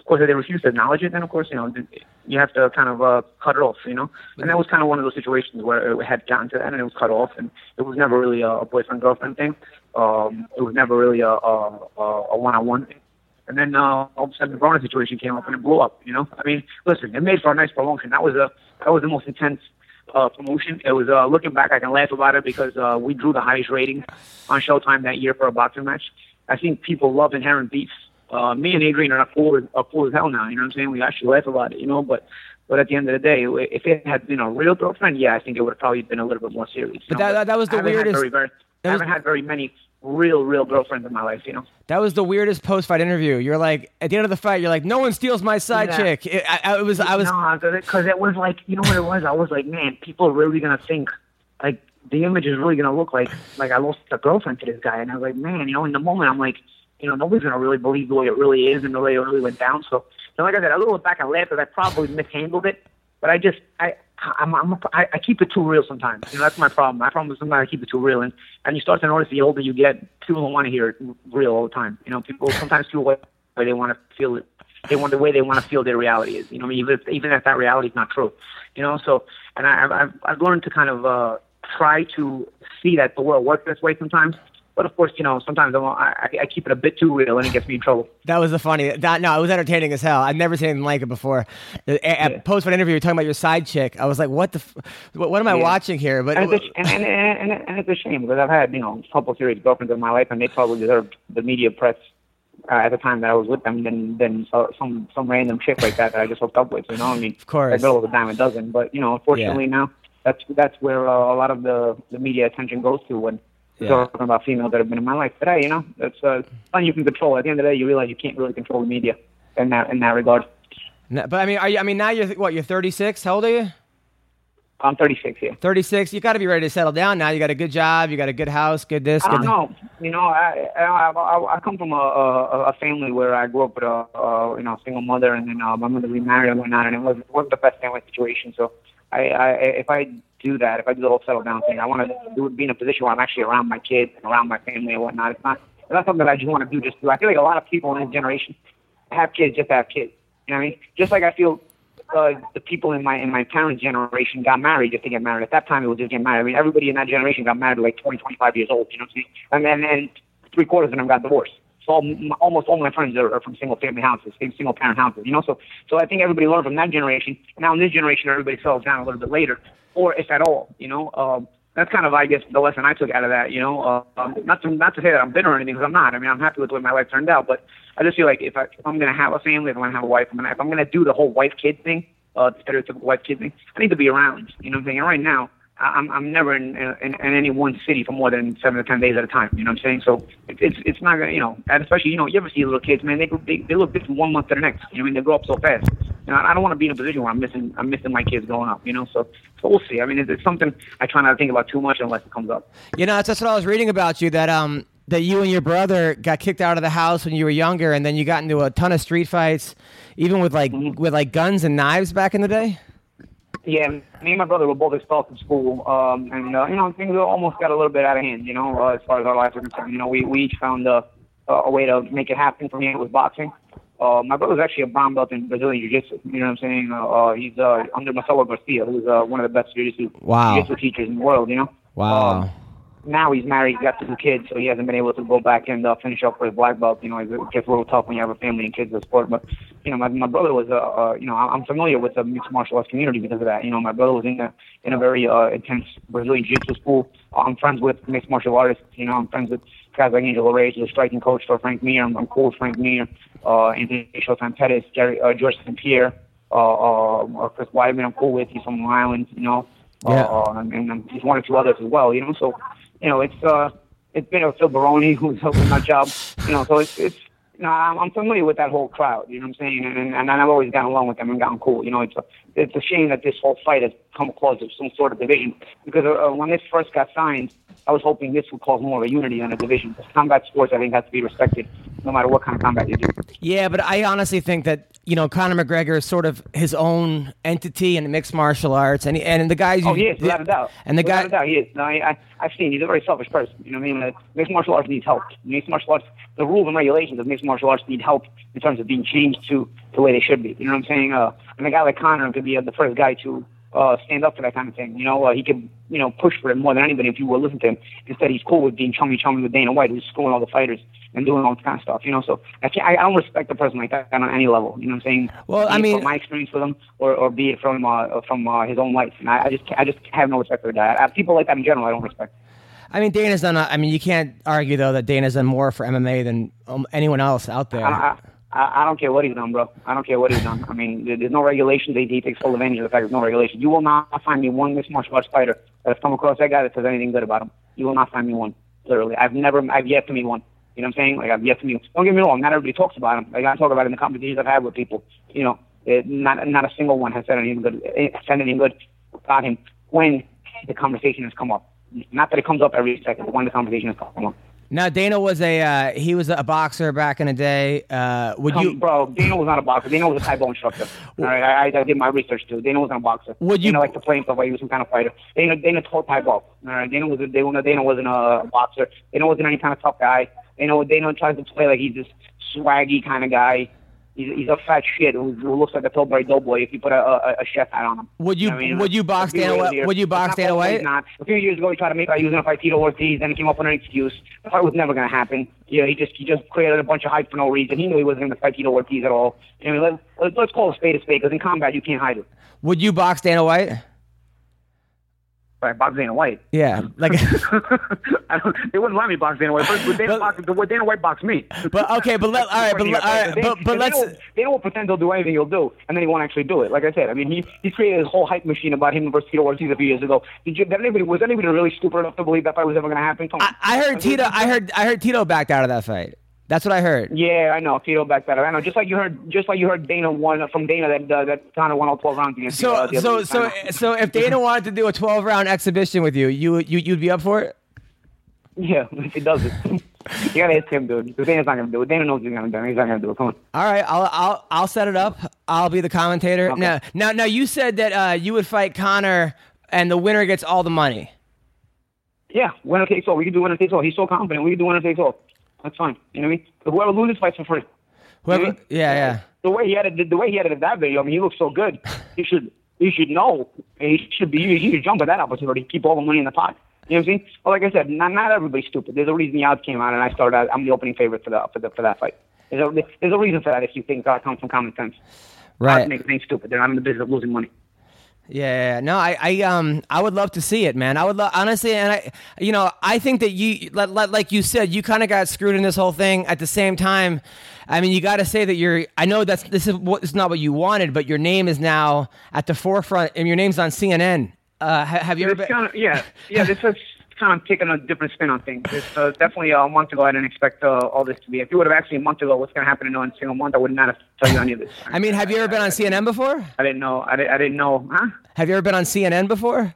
Of course, if they refuse to acknowledge it, then of course, you know, you have to kind of uh, cut it off, you know. And that was kind of one of those situations where it had gotten to that and it was cut off, and it was never really a, a boyfriend-girlfriend thing. Um, it was never really a, a, a one-on-one thing. And then uh, all of a sudden the Verona situation came up and it blew up, you know. I mean, listen, it made for a nice promotion. That was a that was the most intense uh, promotion. It was uh, looking back, I can laugh about it because uh, we drew the highest rating on Showtime that year for a boxing match. I think people love inherent beefs. Uh, me and Adrian are cool, are cool as hell now. You know what I'm saying? We actually laugh about it, you know. But but at the end of the day, if it had been a real girlfriend, yeah, I think it would have probably been a little bit more serious. But that, that that was the I weirdest. Very, very, I haven't had very many real, real girlfriends in my life, you know. That was the weirdest post-fight interview. You're like, at the end of the fight, you're like, no one steals my side yeah. chick. It, I, I, it was, I was. No, because it was like, you know what it was? I was like, man, people are really gonna think like the image is really gonna look like like I lost a girlfriend to this guy, and I was like, man, you know, in the moment, I'm like, you know, nobody's gonna really believe the way it really is and the way it really went down. So, so like I said, I look back and laugh because I probably mishandled it, but I just, I. I'm, I'm a, I, I keep it too real sometimes. You know, that's my problem. My problem is sometimes I keep it too real, and, and you start to notice the older you get, people don't want to hear it real all the time. You know, people sometimes feel what way they want to feel it. They want the way they want to feel their reality is. You know, I mean, even if, even if that reality is not true. You know, so and I, I've I've learned to kind of uh, try to see that the world works this way sometimes. But of course, you know, sometimes I, I, I keep it a bit too real, and it gets me in trouble. That was the funny. That no, it was entertaining as hell. I've never seen anything like it before. At yeah. post-fight interview, you're talking about your side chick. I was like, what the, f- what, what am I yeah. watching here? But and it's, a, and, and, and, and it's a shame because I've had you know a couple of serious girlfriends in my life, and they probably deserved the media press uh, at the time that I was with them than than uh, some some random chick like that that I just hooked up with. You know, I mean, of course, that girl was a dime a dozen. But you know, unfortunately yeah. now that's that's where uh, a lot of the the media attention goes to when. Yeah. Talking about females that have been in my life today, you know, that's uh, something you can control. At the end of the day, you realize you can't really control the media in that in that regard. No, but I mean, are you? I mean, now you're what? You're thirty-six. How old are you? I'm thirty-six. Yeah. thirty-six. You got to be ready to settle down now. You got a good job. You got a good house. Good this. I good don't know. You know, I I, I, I come from a, a a family where I grew up with a, a you know single mother, and then uh, my mother remarried and whatnot, and it wasn't wasn't the best family situation. So, I, I if I do that, if I do the whole settle down thing, I want to do be in a position where I'm actually around my kids and around my family and whatnot. It's not it's not something that I just want to do just to. I feel like a lot of people in this generation have kids just to have kids. You know what I mean? Just like I feel uh, the people in my in my parents' generation got married just to get married. At that time, it was just get married. I mean, everybody in that generation got married at like twenty, twenty-five years old. You know what I'm saying? And then and three quarters of them got divorced. So all, almost all my friends are, are from single family houses, single parent houses. You know, so so I think everybody learned from that generation. Now in this generation, everybody settles down a little bit later, or if at all. You know, um, that's kind of I guess the lesson I took out of that. You know, uh, um, not to not to say that I'm bitter or anything, because I'm not. I mean, I'm happy with the way my life turned out, but I just feel like if, I, if I'm going to have a family, if I'm going to have a wife, I'm gonna, if I'm going to do the whole wife-kid thing, uh, the stereotypical wife-kid thing, I need to be around. You know what I'm saying? And right now, I'm I'm never in, in in any one city for more than seven to ten days at a time. You know what I'm saying? So it, it's it's not gonna, you know, and especially, you know, you ever see little kids, man, they they, they look different from one month to the next. You know what I mean? They grow up so fast. You know, I don't want to be in a position where I'm missing I'm missing my kids growing up. You know, so so we'll see. I mean, it's, it's something I try not to think about too much unless it comes up. You know, that's, that's what I was reading about you, that um that you and your brother got kicked out of the house when you were younger, and then you got into a ton of street fights, even with like mm-hmm. with like guns and knives back in the day. Yeah, me and my brother were both expelled from school, um, and uh, you know, things almost got a little bit out of hand. You know, uh, as far as our lives are concerned, you know, we we each found uh, a way to make it happen. For me, it was boxing. Uh, my brother's actually a brown belt in Brazilian Jiu-Jitsu. You know what I'm saying? Uh, uh, he's uh, under Marcelo Garcia, who's uh, one of the best Jiu-Jitsu, wow. Jiu-Jitsu teachers in the world. You know. Wow. Um, now he's married, he's got two kids, so he hasn't been able to go back and uh, finish up for his black belt. You know, it gets a little tough when you have a family and kids in the sport. But, you know, my my brother was, uh, uh, you know, I'm familiar with the mixed martial arts community because of that. You know, my brother was in a, in a very uh, intense Brazilian Jiu-Jitsu school. I'm friends with mixed martial artists. You know, I'm friends with guys like Angel Reyes, the striking coach for Frank Mir. I'm, I'm cool with Frank Mir, uh, Anthony Showtime Pettis, Jerry, uh, George Saint Pierre, uh, uh, Chris Weidman. I'm cool with. He's from Long Island, you know. Yeah. Uh, and, and he's one or two others as well, you know. So, you know, it's uh, it's been a Phil Baroni who's helping my job, you know. So it's it's you know, I'm, I'm familiar with that whole crowd, you know what I'm saying, and and, and I've always gotten along with them and gotten cool, you know. It's a, it's a shame that this whole fight has come close to some sort of division. Because uh, when this first got signed, I was hoping this would cause more of a unity than a division. Because combat sports, I think, has to be respected no matter what kind of combat you do. Yeah, but I honestly think that, you know, Conor McGregor is sort of his own entity in mixed martial arts, and he, and the guys. Oh, he is, without a doubt. And the without guy, a doubt, he is. No, I, I, I've seen he's a very selfish person. You know what I mean? Like, mixed martial arts needs help. Mixed martial arts, the rules and regulations of mixed martial arts need help in terms of being changed to the way they should be. You know what I'm saying? Uh, and a guy like Conor could be uh, the first guy to uh, stand up for that kind of thing. You know, uh, he could, you know, push for it more than anybody if you will listen to him. Instead, he's cool with being chummy chummy with Dana White, who's schooling all the fighters and doing all this kind of stuff. You know, so I, can't, I, I don't respect a person like that on any level. You know what I'm saying? Well, be I it mean, from my experience with him, or, or be it from uh, from uh, his own life. And I, I just I just have no respect for the guy. I, people like that in general, I don't respect. I mean, Dana's done. I mean, you can't argue though that Dana's done more for M M A than um, anyone else out there. I, I, I don't care what he's done, bro. I don't care what he's done. I mean, there's no regulation. He, he takes full advantage of the fact there's no regulation. You will not find me one mixed martial arts fighter that has come across that guy that says anything good about him. You will not find me one. Literally, I've never, I've yet to meet one. You know what I'm saying? Like, I've yet to meet. Don't get me wrong. Not everybody talks about him. Like, I talk about it in the competitions I've had with people. You know, it, not not a single one has said anything good, said anything good about him when the conversation has come up. Not that it comes up every second, but when the conversation has come up. Now, Dana was a uh, he was a boxer back in the day. Uh, would Come, you, bro? Dana was not a boxer. Dana was a Taekwondo instructor. All right, I, I did my research too. Dana wasn't a boxer. Would you? Dana liked to play himself like he was some kind of fighter. Dana Dana taught Taekwondo. All right, Dana was a, Dana, Dana wasn't a boxer. Dana wasn't any kind of tough guy. Dana Dana tries to play like he's this swaggy kind of guy. He's, he's a fat shit who, who looks like a Pillsbury Doughboy if you put a, a, a chef hat on him. Would you, you know I mean? would you box Dana White? Would you box Dana White? Not. A few years ago, he tried to make out he was going to fight Tito Ortiz, then he came up with an excuse. The fight was never going to happen. You know, he just he just created a bunch of hype for no reason. He knew he wasn't going to fight Tito Ortiz at all. You know, let, let's, let's call a spade a spade, because in combat you can't hide it. Would you box Dana White? Right, box Dana White. Yeah, like I don't, they wouldn't let me box Dana White. But Dana, box, the Dana White boxed me. But okay, but let, all right, but, all right, they, but, but let's. Dana will, Dana will pretend he'll do anything he'll do, and then he won't actually do it. Like I said, I mean, he he created this whole hype machine about him versus Tito Ortiz a few years ago. Did you? Did anybody was anybody really stupid enough to believe that fight was ever going to happen? I, I heard Tito. I heard I heard Tito backed out of that fight. That's what I heard. Yeah, I know. Tito backed out. I know. Just like you heard, just like you heard Dana won from Dana that uh, that Conor won all twelve rounds against. So uh, so so so if Dana wanted to do a twelve round exhibition with you, you you you'd be up for it? Yeah, if he does it, you gotta ask him, dude. Dana's not gonna do it. Dana knows he's gonna do it. He's not gonna do it. Come on. All right, I'll I'll I'll set it up. I'll be the commentator. Okay. Now now now you said that uh, you would fight Conor, and the winner gets all the money. Yeah, winner takes all. We can do winner takes all. He's so confident. We can do winner takes all. That's fine. You know what I mean? But whoever loses fights for free. Whoever, you know? yeah, yeah. The way he edited, the way he edited that video, I mean, he looks so good. He should, he should know. He should be. He should jump at that opportunity. Keep all the money in the pot. You know what I'm saying? Well, like I said, not not everybody's stupid. There's a reason the odds came out, and I started. out, I'm the opening favorite for the for the for that fight. There's a there's a reason for that. If you think that comes from common sense, Right? Odds make things stupid. They're not in the business of losing money. Yeah, yeah, yeah. No, I, I, um, I would love to see it, man. I would love, honestly, and I, you know, I think that you, like, like you said, you kind of got screwed in this whole thing. At the same time, I mean, you got to say that you're. I know that's this is what it's not what you wanted, but your name is now at the forefront, and your name's on C N N. Uh, ha, have you ever been? Kind of, yeah, yeah. This is kind of taking a different spin on things. It's uh, definitely uh, a month ago. I didn't expect uh, all this to be. If you would have asked me a month ago what's going to happen in a single month, I would not have told you any of this. I mean, have you ever been on C N N before? I didn't know. I didn't, I didn't know. Huh? Have you ever been on C N N before?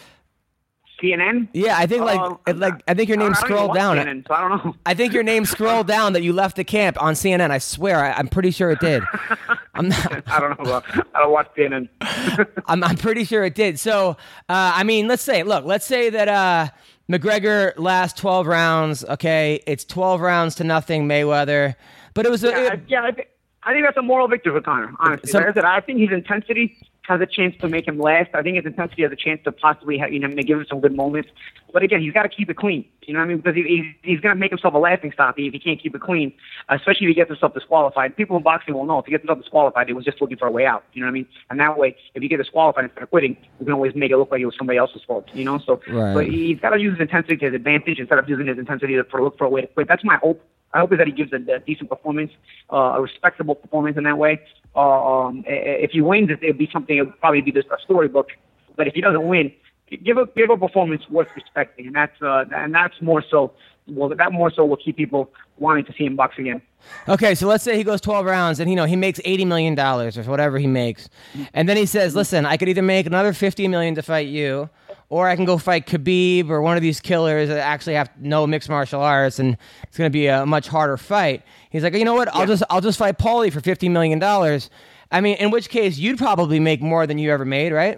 C N N? Yeah, I think like um, it, like I think your name I don't scrolled even watch down. C N N, so I don't know. I think your name scrolled down that you left the camp on C N N. I swear, I, I'm pretty sure it did. I'm not, I don't know. I don't watch C N N. I'm I'm pretty sure it did. So, uh, I mean, let's say, look, let's say that uh, McGregor last twelve rounds. Okay, it's twelve rounds to nothing, Mayweather. But it was a, Yeah, I, it, yeah I, think, I think that's a moral victory for Conor, honestly. So- like I said, I think his intensity has a chance to make him last. I think his intensity has a chance to possibly have, you know, give him some good moments. But again, he's got to keep it clean. You know what I mean? Because he, he's, he's going to make himself a laughing stock if he can't keep it clean, especially if he gets himself disqualified. People in boxing will know if he gets himself disqualified, he was just looking for a way out. You know what I mean? And that way, if you get disqualified instead of quitting, you can always make it look like it was somebody else's fault. You know? So Right. but he's got to use his intensity to his advantage instead of using his intensity to for, look for a way to quit. That's my hope. I hope is that he gives a, a decent performance, uh, a respectable performance in that way. Uh, um, if he wins, it would be something. It would probably be just a storybook. But if he doesn't win, give a give a performance worth respecting, and that's uh, and that's more so well, that more so will keep people wanting to see him box again. Okay, so let's say he goes twelve rounds and you know he makes eighty million dollars or whatever he makes, and then he says, "Listen, I could either make another fifty million dollars to fight you, or I can go fight Khabib or one of these killers that actually have no mixed martial arts, and it's going to be a much harder fight." He's like, "You know what? I'll yeah. just I'll just fight Paulie for fifty million dollars." I mean, in which case you'd probably make more than you ever made, right?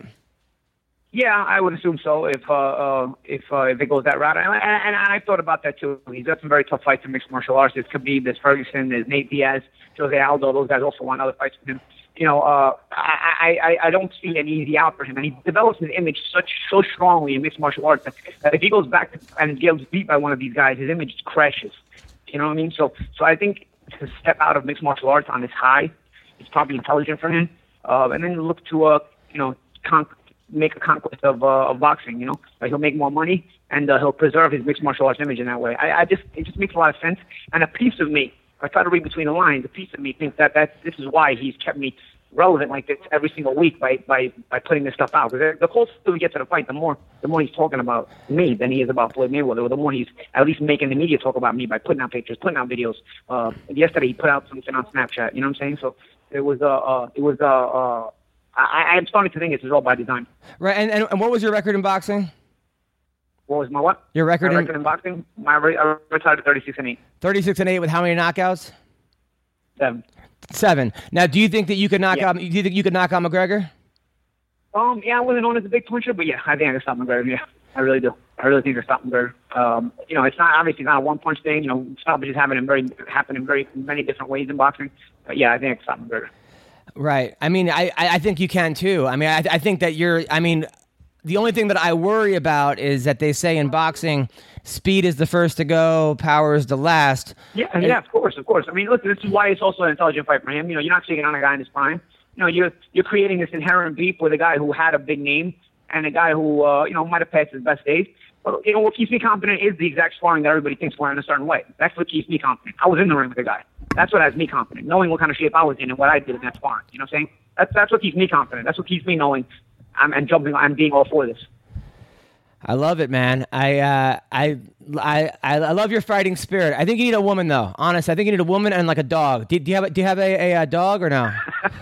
Yeah, I would assume so if uh, uh, if uh, if it goes that route. And, and, and I thought about that too. He's got some very tough fights in mixed martial arts. There's Khabib, there's Ferguson, there's Nate Diaz, Jose Aldo. Those guys also want other fights with him. You know, uh, I, I I don't see an easy out for him. And he develops his image such so strongly in mixed martial arts that, that if he goes back and gets beat by one of these guys, his image crashes. You know what I mean? So so I think to step out of mixed martial arts on this high, it's probably intelligent for him. Uh, and then look to uh, you know, con- make a conquest of uh, of boxing. You know, like he'll make more money and uh, he'll preserve his mixed martial arts image in that way. I, I just it just makes a lot of sense. And a piece of me, I try to read between the lines. A piece of me thinks that that this is why he's kept me relevant like this every single week by by by putting this stuff out. Because the closer we get to the fight, the more the more he's talking about me than he is about Floyd Mayweather. The more he's at least making the media talk about me by putting out pictures, putting out videos. Uh, yesterday he put out something on Snapchat. You know what I'm saying? So it was uh, uh it was uh. uh I, I'm starting to think this is all by design. Right, and, and and what was your record in boxing? What was my what? Your record, my in... record in boxing? My re- I retired at thirty-six and eight. thirty-six and eight with how many knockouts? Seven. Seven. Now, do you think that you could knock yeah. out? Do you think you could knock out McGregor? Um, yeah, I wasn't known as a big puncher, but yeah, I think I can stop McGregor. Yeah, I really do. I really think I can stop McGregor. Um, you know, it's not obviously not a one punch thing. You know, stoppages happen in very happen in very many different ways in boxing. But yeah, I think I can stop McGregor. Right. I mean, I, I think you can too. I mean, I, I think that you're, I mean, the only thing that I worry about is that they say in boxing, speed is the first to go, power is the last. Yeah, and, yeah, of course, of course. I mean, look, this is why it's also an intelligent fight for him. You know, you're not taking on a guy in his prime. You know, you're you're creating this inherent beef with a guy who had a big name and a guy who, uh, you know, might have passed his best days. But, you know, what keeps me confident is the exact sparring that everybody thinks we're in a certain way. That's what keeps me confident. I was in the ring with the guy. That's what has me confident, knowing what kind of shape I was in and what I did in that sparring. You know what I'm saying? That's that's what keeps me confident. That's what keeps me knowing I'm and jumping. I'm being all for this. I love it, man. I, uh, I, I, I love your fighting spirit. I think you need a woman, though. Honest, I think you need a woman and like a dog. Do, do you have a, do you have a, a, a dog or no?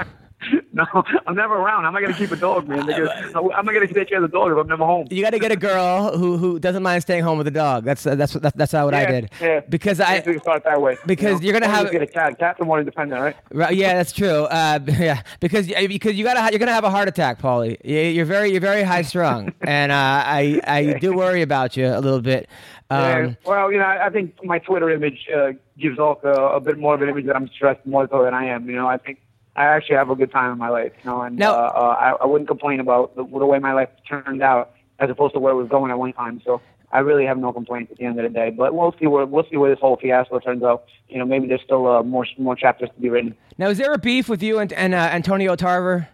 No, I'm never around. How am I going to keep a dog, man? Because how am I going to take care of the dog if I'm never home? You got to get a girl who, who doesn't mind staying home with a dog. That's uh, that's that's, that's how what yeah, I did. Yeah. Because I you start that way. Because you know? you're gonna have get a cat. Cats are more independent, right? Right. Yeah, that's true. Uh, yeah, because because you gotta you're gonna have a heart attack, Paulie. You're very you're very high strung, and uh, I I do worry about you a little bit. Um, yeah. Well, you know, I think my Twitter image uh, gives off uh, a bit more of an image that I'm stressed more so than I am. You know, I think. I actually have a good time in my life, you know, and now, uh, uh, I, I wouldn't complain about the, the way my life turned out as opposed to where it was going at one time. So I really have no complaints at the end of the day. But we'll see where we'll see where this whole fiasco turns out. You know, maybe there's still uh, more more chapters to be written. Now, is there a beef with you and, and uh, Antonio Tarver?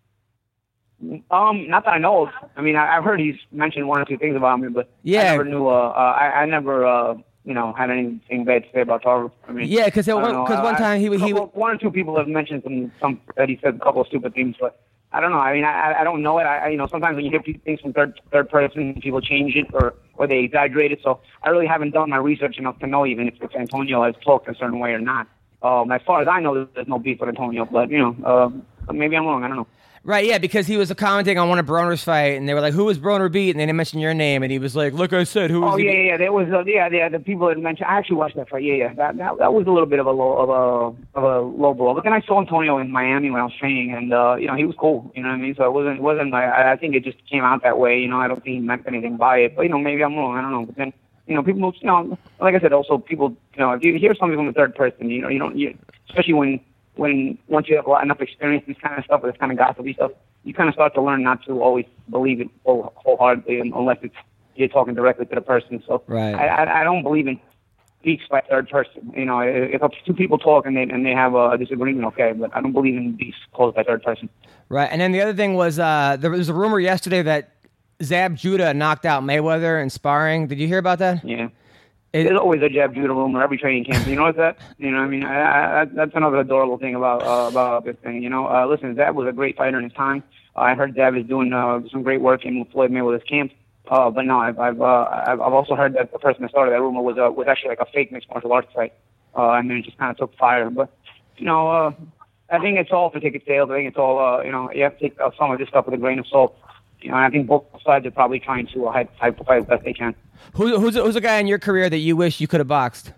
Um, not that I know of. I mean, I, I've heard he's mentioned one or two things about me, but yeah. I never knew. Uh, uh, I, I never. Uh, you know, had anything bad to say about Tarver. I mean, yeah, because one, one time he he couple, one or two people have mentioned some some that he said a couple of stupid things, but I don't know. I mean, I I don't know it. I you know sometimes when you hear things from third third person, people change it or or they exaggerate it. So I really haven't done my research enough to know even if, if Antonio has talked a certain way or not. Um, as far as I know, there's no beef with Antonio, but you know, uh, maybe I'm wrong. I don't know. Right, yeah, because he was commenting on one of Broner's fight, and they were like, "Who was Broner beat?" And they didn't mention your name, and he was like, "Look, I said who." Was oh he yeah, beat? yeah, there was uh, yeah, yeah, the people that mentioned. I actually watched that fight. Yeah, yeah, that that, that was a little bit of a low of a of a low blow. But then I saw Antonio in Miami when I was training, and uh, you know he was cool. You know what I mean? So it wasn't it wasn't. I, I think it just came out that way. You know, I don't think he meant anything by it. But you know, maybe I'm wrong. I don't know. But then you know, people, you know, like I said, also people, you know, if you hear something from the third person, you know, you don't, you, especially when when once you have a lot, enough experience in this kind of stuff, with this kind of gossipy stuff. You kind of start to learn not to always believe it whole, wholeheartedly unless it's you're talking directly to the person. So right. I, I, I don't believe in speaks by third person. You know, if two people talk and they and they have a disagreement, okay, but I don't believe in beef caused by third person. Right, and then the other thing was uh, there was a rumor yesterday that Zab Judah knocked out Mayweather in sparring. Did you hear about that? Yeah. It, There's always a Zab Judah rumor every training camp. You know what that? You know, what I mean, I, I, that's another adorable thing about uh, about this thing. You know, uh, listen, Zab was a great fighter in his time. Uh, I heard Zab is doing uh, some great work in Floyd Mayweather's camp. Uh, but no, I've I've, uh, I've I've also heard that the person that started that rumor was uh, was actually like a fake mixed martial arts site, uh, and then it just kind of took fire. But you know, uh, I think it's all for ticket sales. I think it's all uh, you know, you have to take uh, some of this stuff with a grain of salt. You know, and I think both sides are probably trying to uh, hype hype the fight as best they can. Who, who's who's a guy in your career that you wish you could have boxed?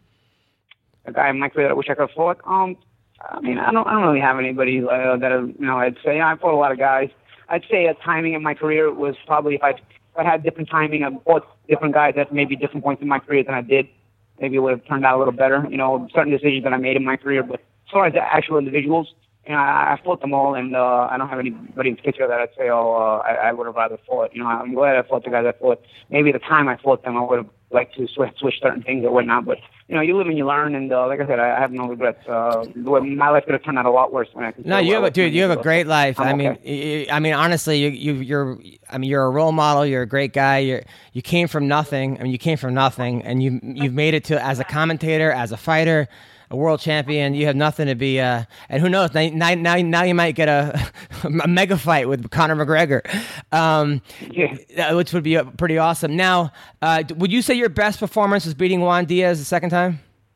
A guy in my career that I wish I could have fought. Um, I mean, I don't I don't really have anybody uh, that uh, you know I'd say I fought a lot of guys. I'd say a timing in my career was probably if I. If I had different timing, I fought different guys at maybe different points in my career than I did. Maybe it would have turned out a little better, you know, certain decisions that I made in my career. But as far as the actual individuals, you know, I, I fought them all, and uh, I don't have anybody in particular that I'd say, oh, uh, I, I would have rather fought. You know, I'm glad I fought the guys I fought. Maybe the time I fought them, I would have liked to switch, switch certain things or whatnot. But, you know, you live and you learn, and uh, like I said, I, I have no regrets. Uh, my life could have turned out a lot worse. When I no, you have a, dude, you have a great life. I'm I mean, okay. you, I mean, honestly, you, you, you're, I mean, you're a role model. You're a great guy. You're, you came from nothing. I mean, you came from nothing, and you, you've made it to as a commentator, as a fighter, a world champion. You have nothing to be, uh, and who knows? Now, now, now you might get a, a mega fight with Conor McGregor, um, yeah. which would be pretty awesome. Now, uh, would you say your best performance was beating Juan Diaz the second time?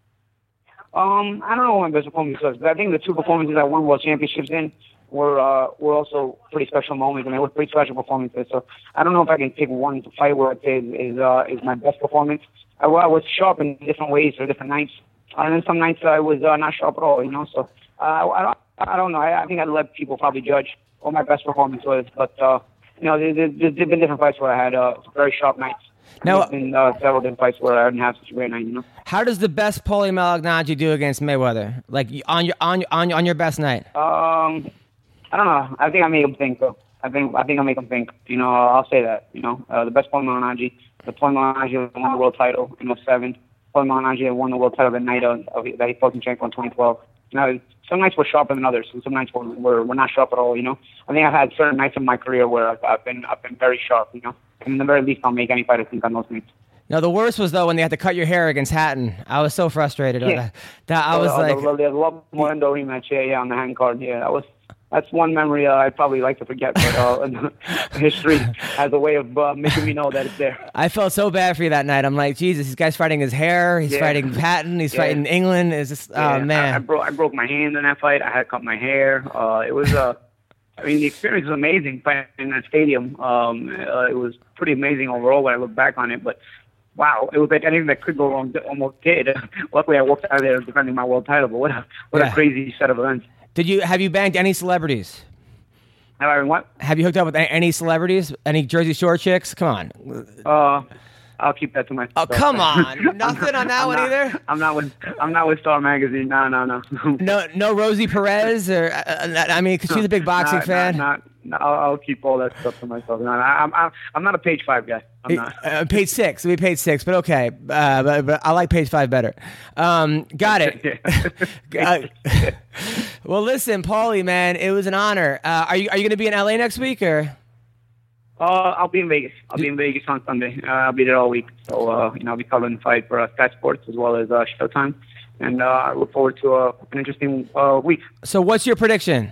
Um, I don't know what my best performance was, but I think the two performances I won world championships in were uh, were also pretty special moments, and they were pretty special performances. So I don't know if I can pick one to fight where I'd say is is, uh, is my best performance. I, I was sharp in different ways for different nights, and then some nights I was uh, not sharp at all. You know, so uh, I don't I don't know. I, I think I'd let people probably judge what my best performance was, but uh, you know, there, there, there's been different fights where I had uh, very sharp nights. Now, there's been uh, several different fights where I didn't have such a great night. You know. How does the best Paulie Malignaggi do against Mayweather? Like on your on on on your best night? Um, I don't know. I think I made him think though. I think I think I make him think. You know, I'll say that. You know, uh, the best Paulie Malignaggi, the Paulie Malignaggi won the world title in oh seven. Paulie Malignaggi won the world title the night of, of that he fought Lomachenko in twenty twelve. Now, some nights were sharper than others, and some nights were, were were not sharp at all. You know, I think I've had certain nights in my career where I've, I've been I've been very sharp. You know, and at the very least, I'll make any fighter think on those nights. No, the worst was though when they had to cut your hair against Hatton. I was so frustrated. Yeah. That, that I was uh, like, the, the, the Love Morendo rematch, yeah, yeah, on the hand card. Yeah, that was that's one memory uh, I'd probably like to forget, but uh, history has a way of uh, making me know that it's there. I felt so bad for you that night. I'm like, Jesus, this guy's fighting his hair. He's yeah. fighting Hatton. He's yeah. fighting England. Is just, yeah. oh man. I, I broke I broke my hand in that fight. I had to cut my hair. Uh, it was uh, I mean, the experience was amazing fighting in that stadium. Um, uh, it was pretty amazing overall when I look back on it, but. Wow, it was like anything that could go wrong almost did. Luckily, I walked out of there defending my world title, but what a, what yeah. a crazy set of events. Did you have you banged any celebrities? Have I what? Have you hooked up with any celebrities? Any Jersey Shore chicks? Come on. Uh, I'll keep that to myself. Oh, come on. Nothing on that I'm one not, either? I'm not with I'm not with Star Magazine. No, no, no. no, no Rosie Perez? or uh, I mean, because she's a big boxing not, fan. Not, not, I'll, I'll keep all that stuff to myself. No, I'm, I'm, I'm not a page five guy. I'm not. Uh, page six. We page six, but okay. Uh, but, but I like page five better. Um, got it. uh, well, listen, Paulie, man, it was an honor. Uh, are you are you going to be in L A next week or? Uh, I'll be in Vegas. I'll be in Vegas on Sunday. Uh, I'll be there all week. So, uh, you know, I'll be covering the fight for uh, Sky Sports as well as uh, Showtime. And uh, I look forward to uh, an interesting uh, week. So what's your prediction?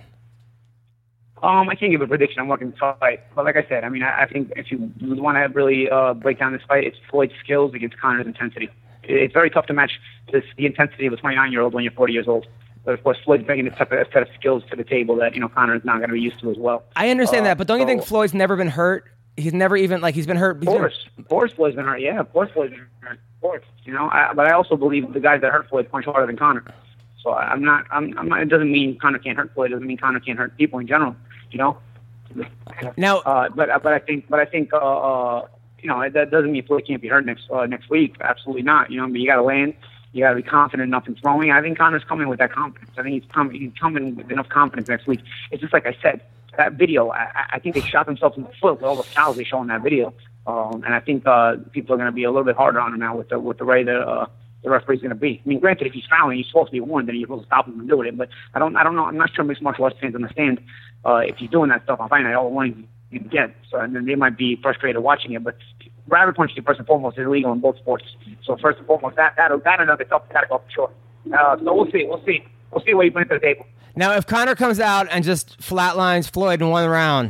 Um, I can't give a prediction. I'm working the fight. But like I said, I mean, I, I think if you want to really uh, break down this fight, it's Floyd's skills against Conor's intensity. It's very tough to match this, the intensity of a twenty-nine-year-old when you're forty years old. But of course, Floyd's bringing a set of skills to the table that, you know, Conor is not going to be used to as well. I understand uh, that, but don't so, you think Floyd's never been hurt? He's never even, like, he's been hurt. Of course. Of course Floyd's been hurt. Yeah, of course Floyd's been hurt. Of course. You know, I, but I also believe the guys that hurt Floyd punch harder than Conor. So I'm not, I'm, I'm not, it doesn't mean Conor can't hurt Floyd. It doesn't mean Conor can't hurt people in general, you know? Now, uh, but, but I think, but I think, uh, uh, you know, that doesn't mean Floyd can't be hurt next, uh, next week. Absolutely not. You know, I mean, you got to land. You got to be confident enough in throwing. I think Conor's coming with that confidence. I think he's coming, he's coming with enough confidence next week. It's just like I said, that video, I, I think they shot themselves in the foot with all the fouls they show in that video. Um, and I think uh, people are going to be a little bit harder on him now with the with the way the uh, the referee's going to be. I mean, granted, if he's fouling, he's supposed to be warned, then you're supposed to stop him from doing it. But I don't, I don't know. I'm not sure mixed martial arts fans understand uh, if he's doing that stuff. I find that all the warnings you can get. So and then they might be frustrated watching it, but. Rabbit punching, first and foremost, is illegal in both sports. So first and foremost, that that that another itself got to go for sure. Uh, so we'll see, we'll see, we'll see what he brings to the table. Now, if Conor comes out and just flatlines Floyd in one round,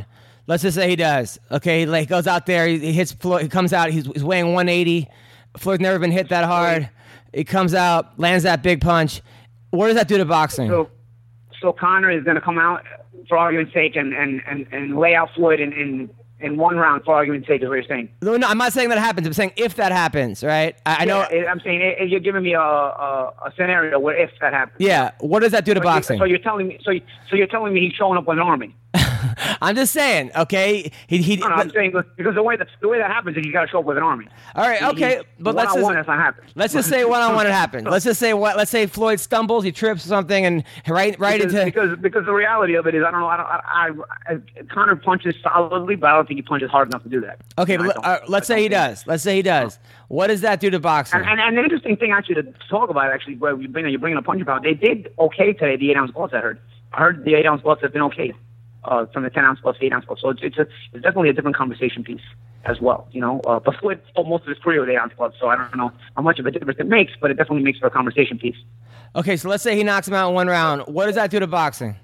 Let's just say he does. Okay, he like goes out there, he, he hits Floyd, he comes out, he's, he's weighing one eighty. Floyd's never been hit that hard. He comes out, lands that big punch. What does that do to boxing? So, so Conor is going to come out, for argument's sake, and, and, and, and lay out Floyd in, in, in one round, for argument's sake, is what you're saying. No, no, I'm not saying that happens. I'm saying if that happens, right? I, I know. Yeah, I'm saying if you're giving me a, a, a scenario where if that happens. Yeah. What does that do to so boxing? You, so you're telling me, so, you, so you're telling me he's showing up with an army. I'm just saying, okay. He, he, no, no, I'm saying because the way that the way that happens is you got to show up with an army. All right, okay, he, but let's just that's not happen. Let's just say one on one it happens. Let's just say what? Let's say Floyd stumbles, he trips or something, and right, right because, into because because the reality of it is I don't know. I don't. I, I, I Conor punches solidly, but I don't think he punches hard enough to do that. Okay, but uh, let's say he does. Let's say he does. What does that do to boxing? And, and, and the interesting thing actually to talk about actually, where you bring you're bringing a punch about, they did okay today. The eight ounce gloves I heard. I heard the eight ounce gloves have been okay. Uh, from the ten ounce plus eight ounce plus, so it's it's, a, it's definitely a different conversation piece as well, you know. Uh, but Floyd sold most of his career with eight ounce gloves, so I don't know how much of a difference it makes, but it definitely makes for a conversation piece. Okay, so let's say he knocks him out in one round. What does that do to boxing?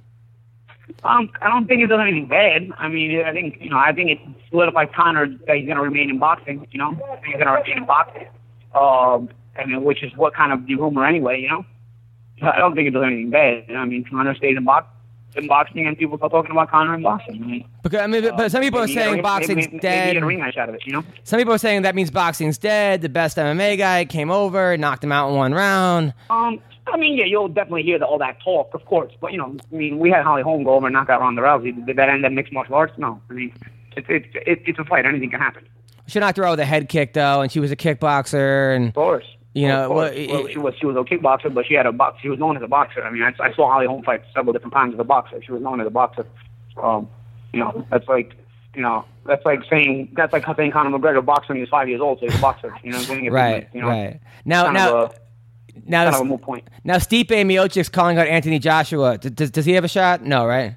Um, I don't think it does anything bad. I mean, I think you know, I think it solidifies Conor that he's going to remain in boxing. You know, I think he's going to remain in boxing, um, and which is what kind of the rumor anyway. You know, I don't think it does anything bad. I mean, Conor stays in boxing. In boxing, and people start talking about Conor in boxing. I mean, because I mean, but some people uh, are saying maybe, boxing's maybe, dead. Maybe get a ring match out of it, you know. Some people are saying that means boxing's dead. The best M M A guy came over, knocked him out in one round. Um, I mean, yeah, you'll definitely hear the, all that talk, of course. But you know, I mean, we had Holly Holm go over and knock out Ronda Rousey. Did that end up mixed martial arts? No. I mean, it's it's it, it's a fight. Anything can happen. She knocked her out with a head kick though, and she was a kickboxer, and of course. You know, well, well, well, she was she was a kickboxer, but she had a box. She was known as a boxer. I mean, I, I saw Holly Holm fight several different times as a boxer. She was known as a boxer. Um, you know, that's like, you know, that's like saying that's like saying Conor McGregor boxed when he was five years old, so he's a boxer. You know, what I'm saying? Right, you know, right. Now, now, a, now, kind of a moot point. Now, Stipe Miocic's calling out Anthony Joshua. Does does he have a shot? No, right?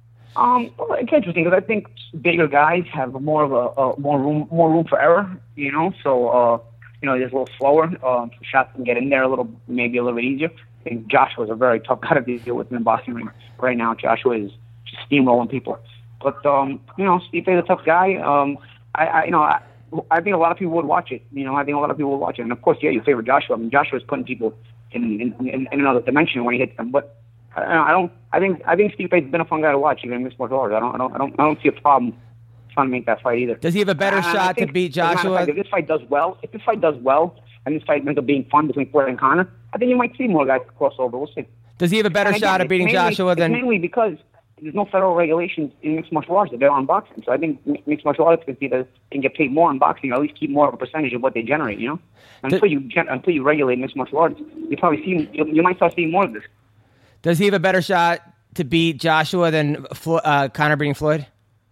Um, well, it's interesting because I think bigger guys have more of a, a more room more room for error. You know, so. uh You know, he's a little slower. Um, shots can get in there a little, maybe a little bit easier. I think Joshua's a very tough guy to deal with in the boxing ring right now. Joshua is just steamrolling people. But um, you know, Stipe's a tough guy. Um, I, I, you know, I, I think a lot of people would watch it. You know, I think a lot of people would watch it. And of course, yeah, you favor Joshua. I mean, Joshua's putting people in in, in, in another dimension when he hits them. But I, I don't. I think I think Stipe's been a fun guy to watch even in mixed martial arts. I don't. I don't. I don't. I don't see a problem trying to make that fight either. Does he have a better uh, shot to beat Joshua? Fact, if this fight does well, if this fight does well, and this fight ends up being fun between Floyd and Conor, I think you might see more guys cross over. We'll see. Does he have a better again, shot at beating mainly, Joshua than? It's mainly because there's no federal regulations in mixed martial arts that they're on boxing. So I think mixed martial arts can, either, can get paid more on boxing, or at least keep more of a percentage of what they generate. You know, until the, you gen- until you regulate mixed martial arts, you probably see you, you might start seeing more of this. Does he have a better shot to beat Joshua than uh, Conor beating Floyd?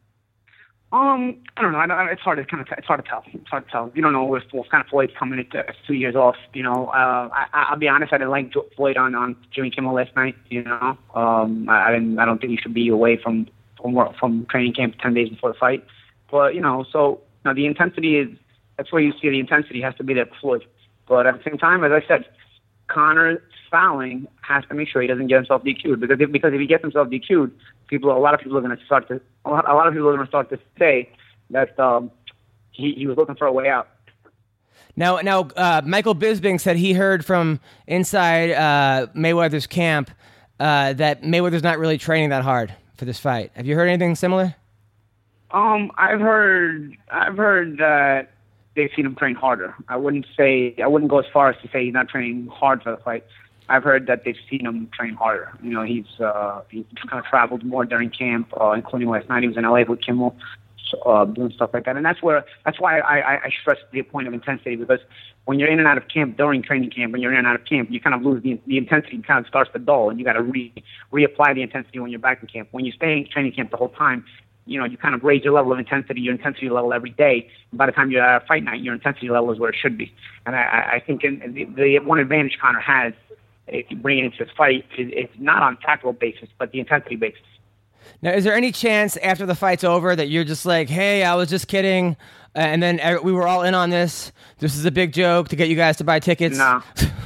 Um, I don't know. I don't, it's hard to kind of t- it's hard to tell. It's hard to tell. You don't know if what kind of Floyd's coming into two years off. You know, uh, I, I'll be honest. I didn't like Floyd on, on Jimmy Kimmel last night. You know, um, I, I didn't. I don't think he should be away from from work, from training camp ten days before the fight. But you know, so you know, the intensity is that's where you see the intensity has to be there for Floyd. But at the same time, as I said, Conor fouling has to make sure he doesn't get himself D Q'd because if, because if he gets himself D Q'd, people a lot of people are going to start to a lot, a lot of people are going to start to say that um, he, he was looking for a way out. Now, now uh, Michael Bisping said he heard from inside uh, Mayweather's camp uh, that Mayweather's not really training that hard for this fight. Have you heard anything similar? Um, I've heard I've heard that they've seen him train harder. I wouldn't say I wouldn't go as far as to say he's not training hard for the fight. I've heard that they've seen him train harder. You know, he's uh, he's kind of traveled more during camp, uh, including last night. He was in L A with Kimmel, so, uh, doing stuff like that. And that's where that's why I, I, I stress the point of intensity, because when you're in and out of camp during training camp, when you're in and out of camp, you kind of lose the, the intensity. Kind of starts to dull, and you got to re reapply the intensity when you're back in camp. When you stay in training camp the whole time, you know, you kind of raise your level of intensity, your intensity level every day. And by the time you're at a fight night, your intensity level is where it should be. And I, I think in, the, the one advantage Conor has, if you bring it into this fight, it's not on tactical basis, but the intensity basis. Now, is there any chance after the fight's over that you're just like, hey, I was just kidding, and then we were all in on this, this is a big joke to get you guys to buy tickets? No.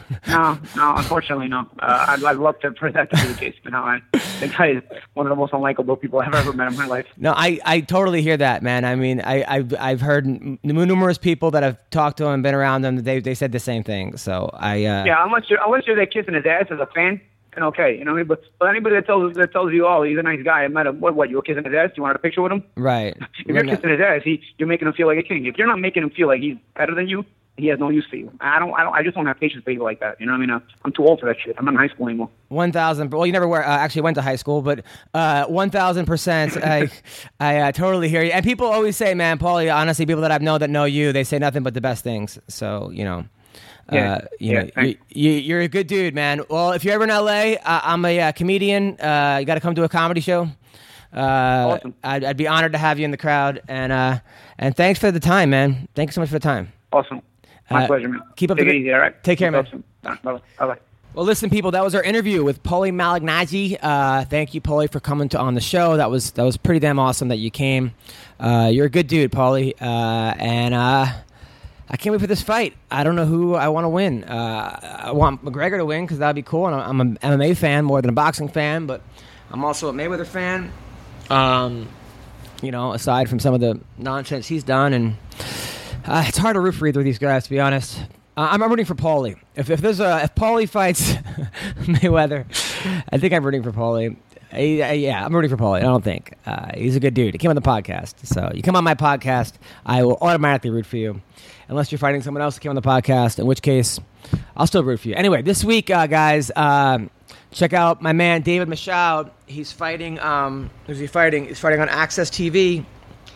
no, no, unfortunately, no. Uh, I'd, I'd love to for that to be the case, but no, I, the guy is one of the most unlikable people I've ever met in my life. No, I, I totally hear that, man. I mean, I, I've I've heard n- numerous people that have talked to him, been around him. They they said the same thing. So I uh, yeah, unless you're unless you're there kissing his ass as a fan. And okay, you know, but, but anybody that tells that tells you, oh, he's a nice guy, I met him. What? What? You were kissing his ass? You wanted a picture with him? Right. If you're kissing his ass, he, you're making him feel like a king. If you're not making him feel like he's better than you, he has no use for you. I don't. I don't. I just don't have patience for people like that. You know what I mean? I'm too old for that shit. I'm not in high school anymore. One thousand. Well, you never were, uh, actually went to high school, but uh, one thousand percent. I I uh, totally hear you. And people always say, man, Paulie. Honestly, people that I've known that know you, they say nothing but the best things. So you know. Yeah, uh, you yeah, know, you, you, you're a good dude, man. Well, if you're ever in L A, uh, I'm a uh, comedian. Uh, you got to come to a comedy show. Uh, awesome. I'd, I'd be honored to have you in the crowd. And uh, and thanks for the time, man. Thanks so much for the time. Awesome. My uh, pleasure, man. Keep up Take the it good. easy, all right? Take care, man. Awesome. Bye bye. Well, listen, people, that was our interview with Paulie Malignaggi. Uh, thank you, Paulie, for coming to on the show. That was that was pretty damn awesome that you came. Uh, you're a good dude, Paulie, uh, and. Uh, I can't wait for this fight. I don't know who I want to win. Uh, I want McGregor to win because that'd be cool. And I'm an M M A fan more than a boxing fan, but I'm also a Mayweather fan. Um, you know, aside from some of the nonsense he's done, and uh, it's hard to root for either of these guys, to be honest. Uh, I'm rooting for Paulie. If if there's a if Paulie fights Mayweather, I think I'm rooting for Paulie. Uh, yeah, I'm rooting for Paulie. I don't think uh, he's a good dude. He came on the podcast, so you come on my podcast, I will automatically root for you. Unless you're fighting someone else that came on the podcast, in which case, I'll still root for you. Anyway, this week, uh, guys, um, check out my man David Michaud. He's fighting. Um, who's he fighting? He's fighting on Access T V.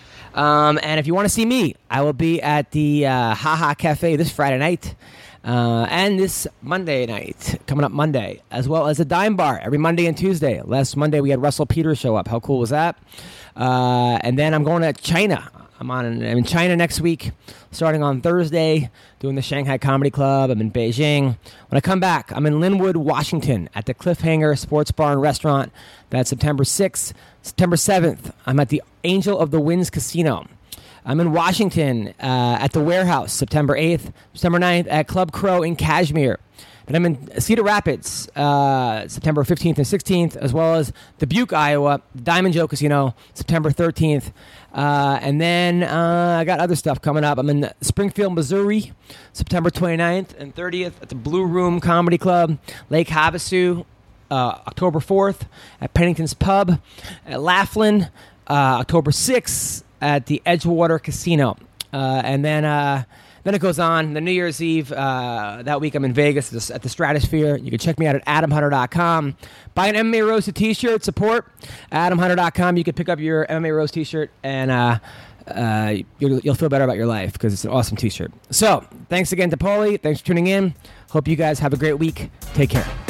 Um, and if you want to see me, I will be at the uh, Haha Cafe this Friday night uh, and this Monday night, coming up Monday, as well as the Dime Bar every Monday and Tuesday. Last Monday, we had Russell Peters show up. How cool was that? Uh, and then I'm going to China. I'm on. I'm in China next week, starting on Thursday, doing the Shanghai Comedy Club. I'm in Beijing. When I come back, I'm in Linwood, Washington, at the Cliffhanger Sports Bar and Restaurant. That's September sixth. September seventh, I'm at the Angel of the Winds Casino. I'm in Washington uh, at the Warehouse, September eighth. September ninth at Club Crow in Kashmir. Then I'm in Cedar Rapids, uh, September fifteenth and sixteenth, as well as Dubuque, Iowa, Diamond Joe Casino, September thirteenth. Uh, and then uh, I got other stuff coming up. I'm in Springfield, Missouri, September twenty-ninth and thirtieth at the Blue Room Comedy Club, Lake Havasu, uh, October fourth at Pennington's Pub, at Laughlin, uh, October sixth at the Edgewater Casino. Uh, and then... Uh, Then it goes on. The New Year's Eve, uh, that week I'm in Vegas at the Stratosphere. You can check me out at adam hunter dot com. Buy an M M A Roasted t-shirt. Support adam hunter dot com. You can pick up your M M A Roast t-shirt, and uh, uh, you'll, you'll feel better about your life because it's an awesome t-shirt. So, thanks again to Paulie. Thanks for tuning in. Hope you guys have a great week. Take care.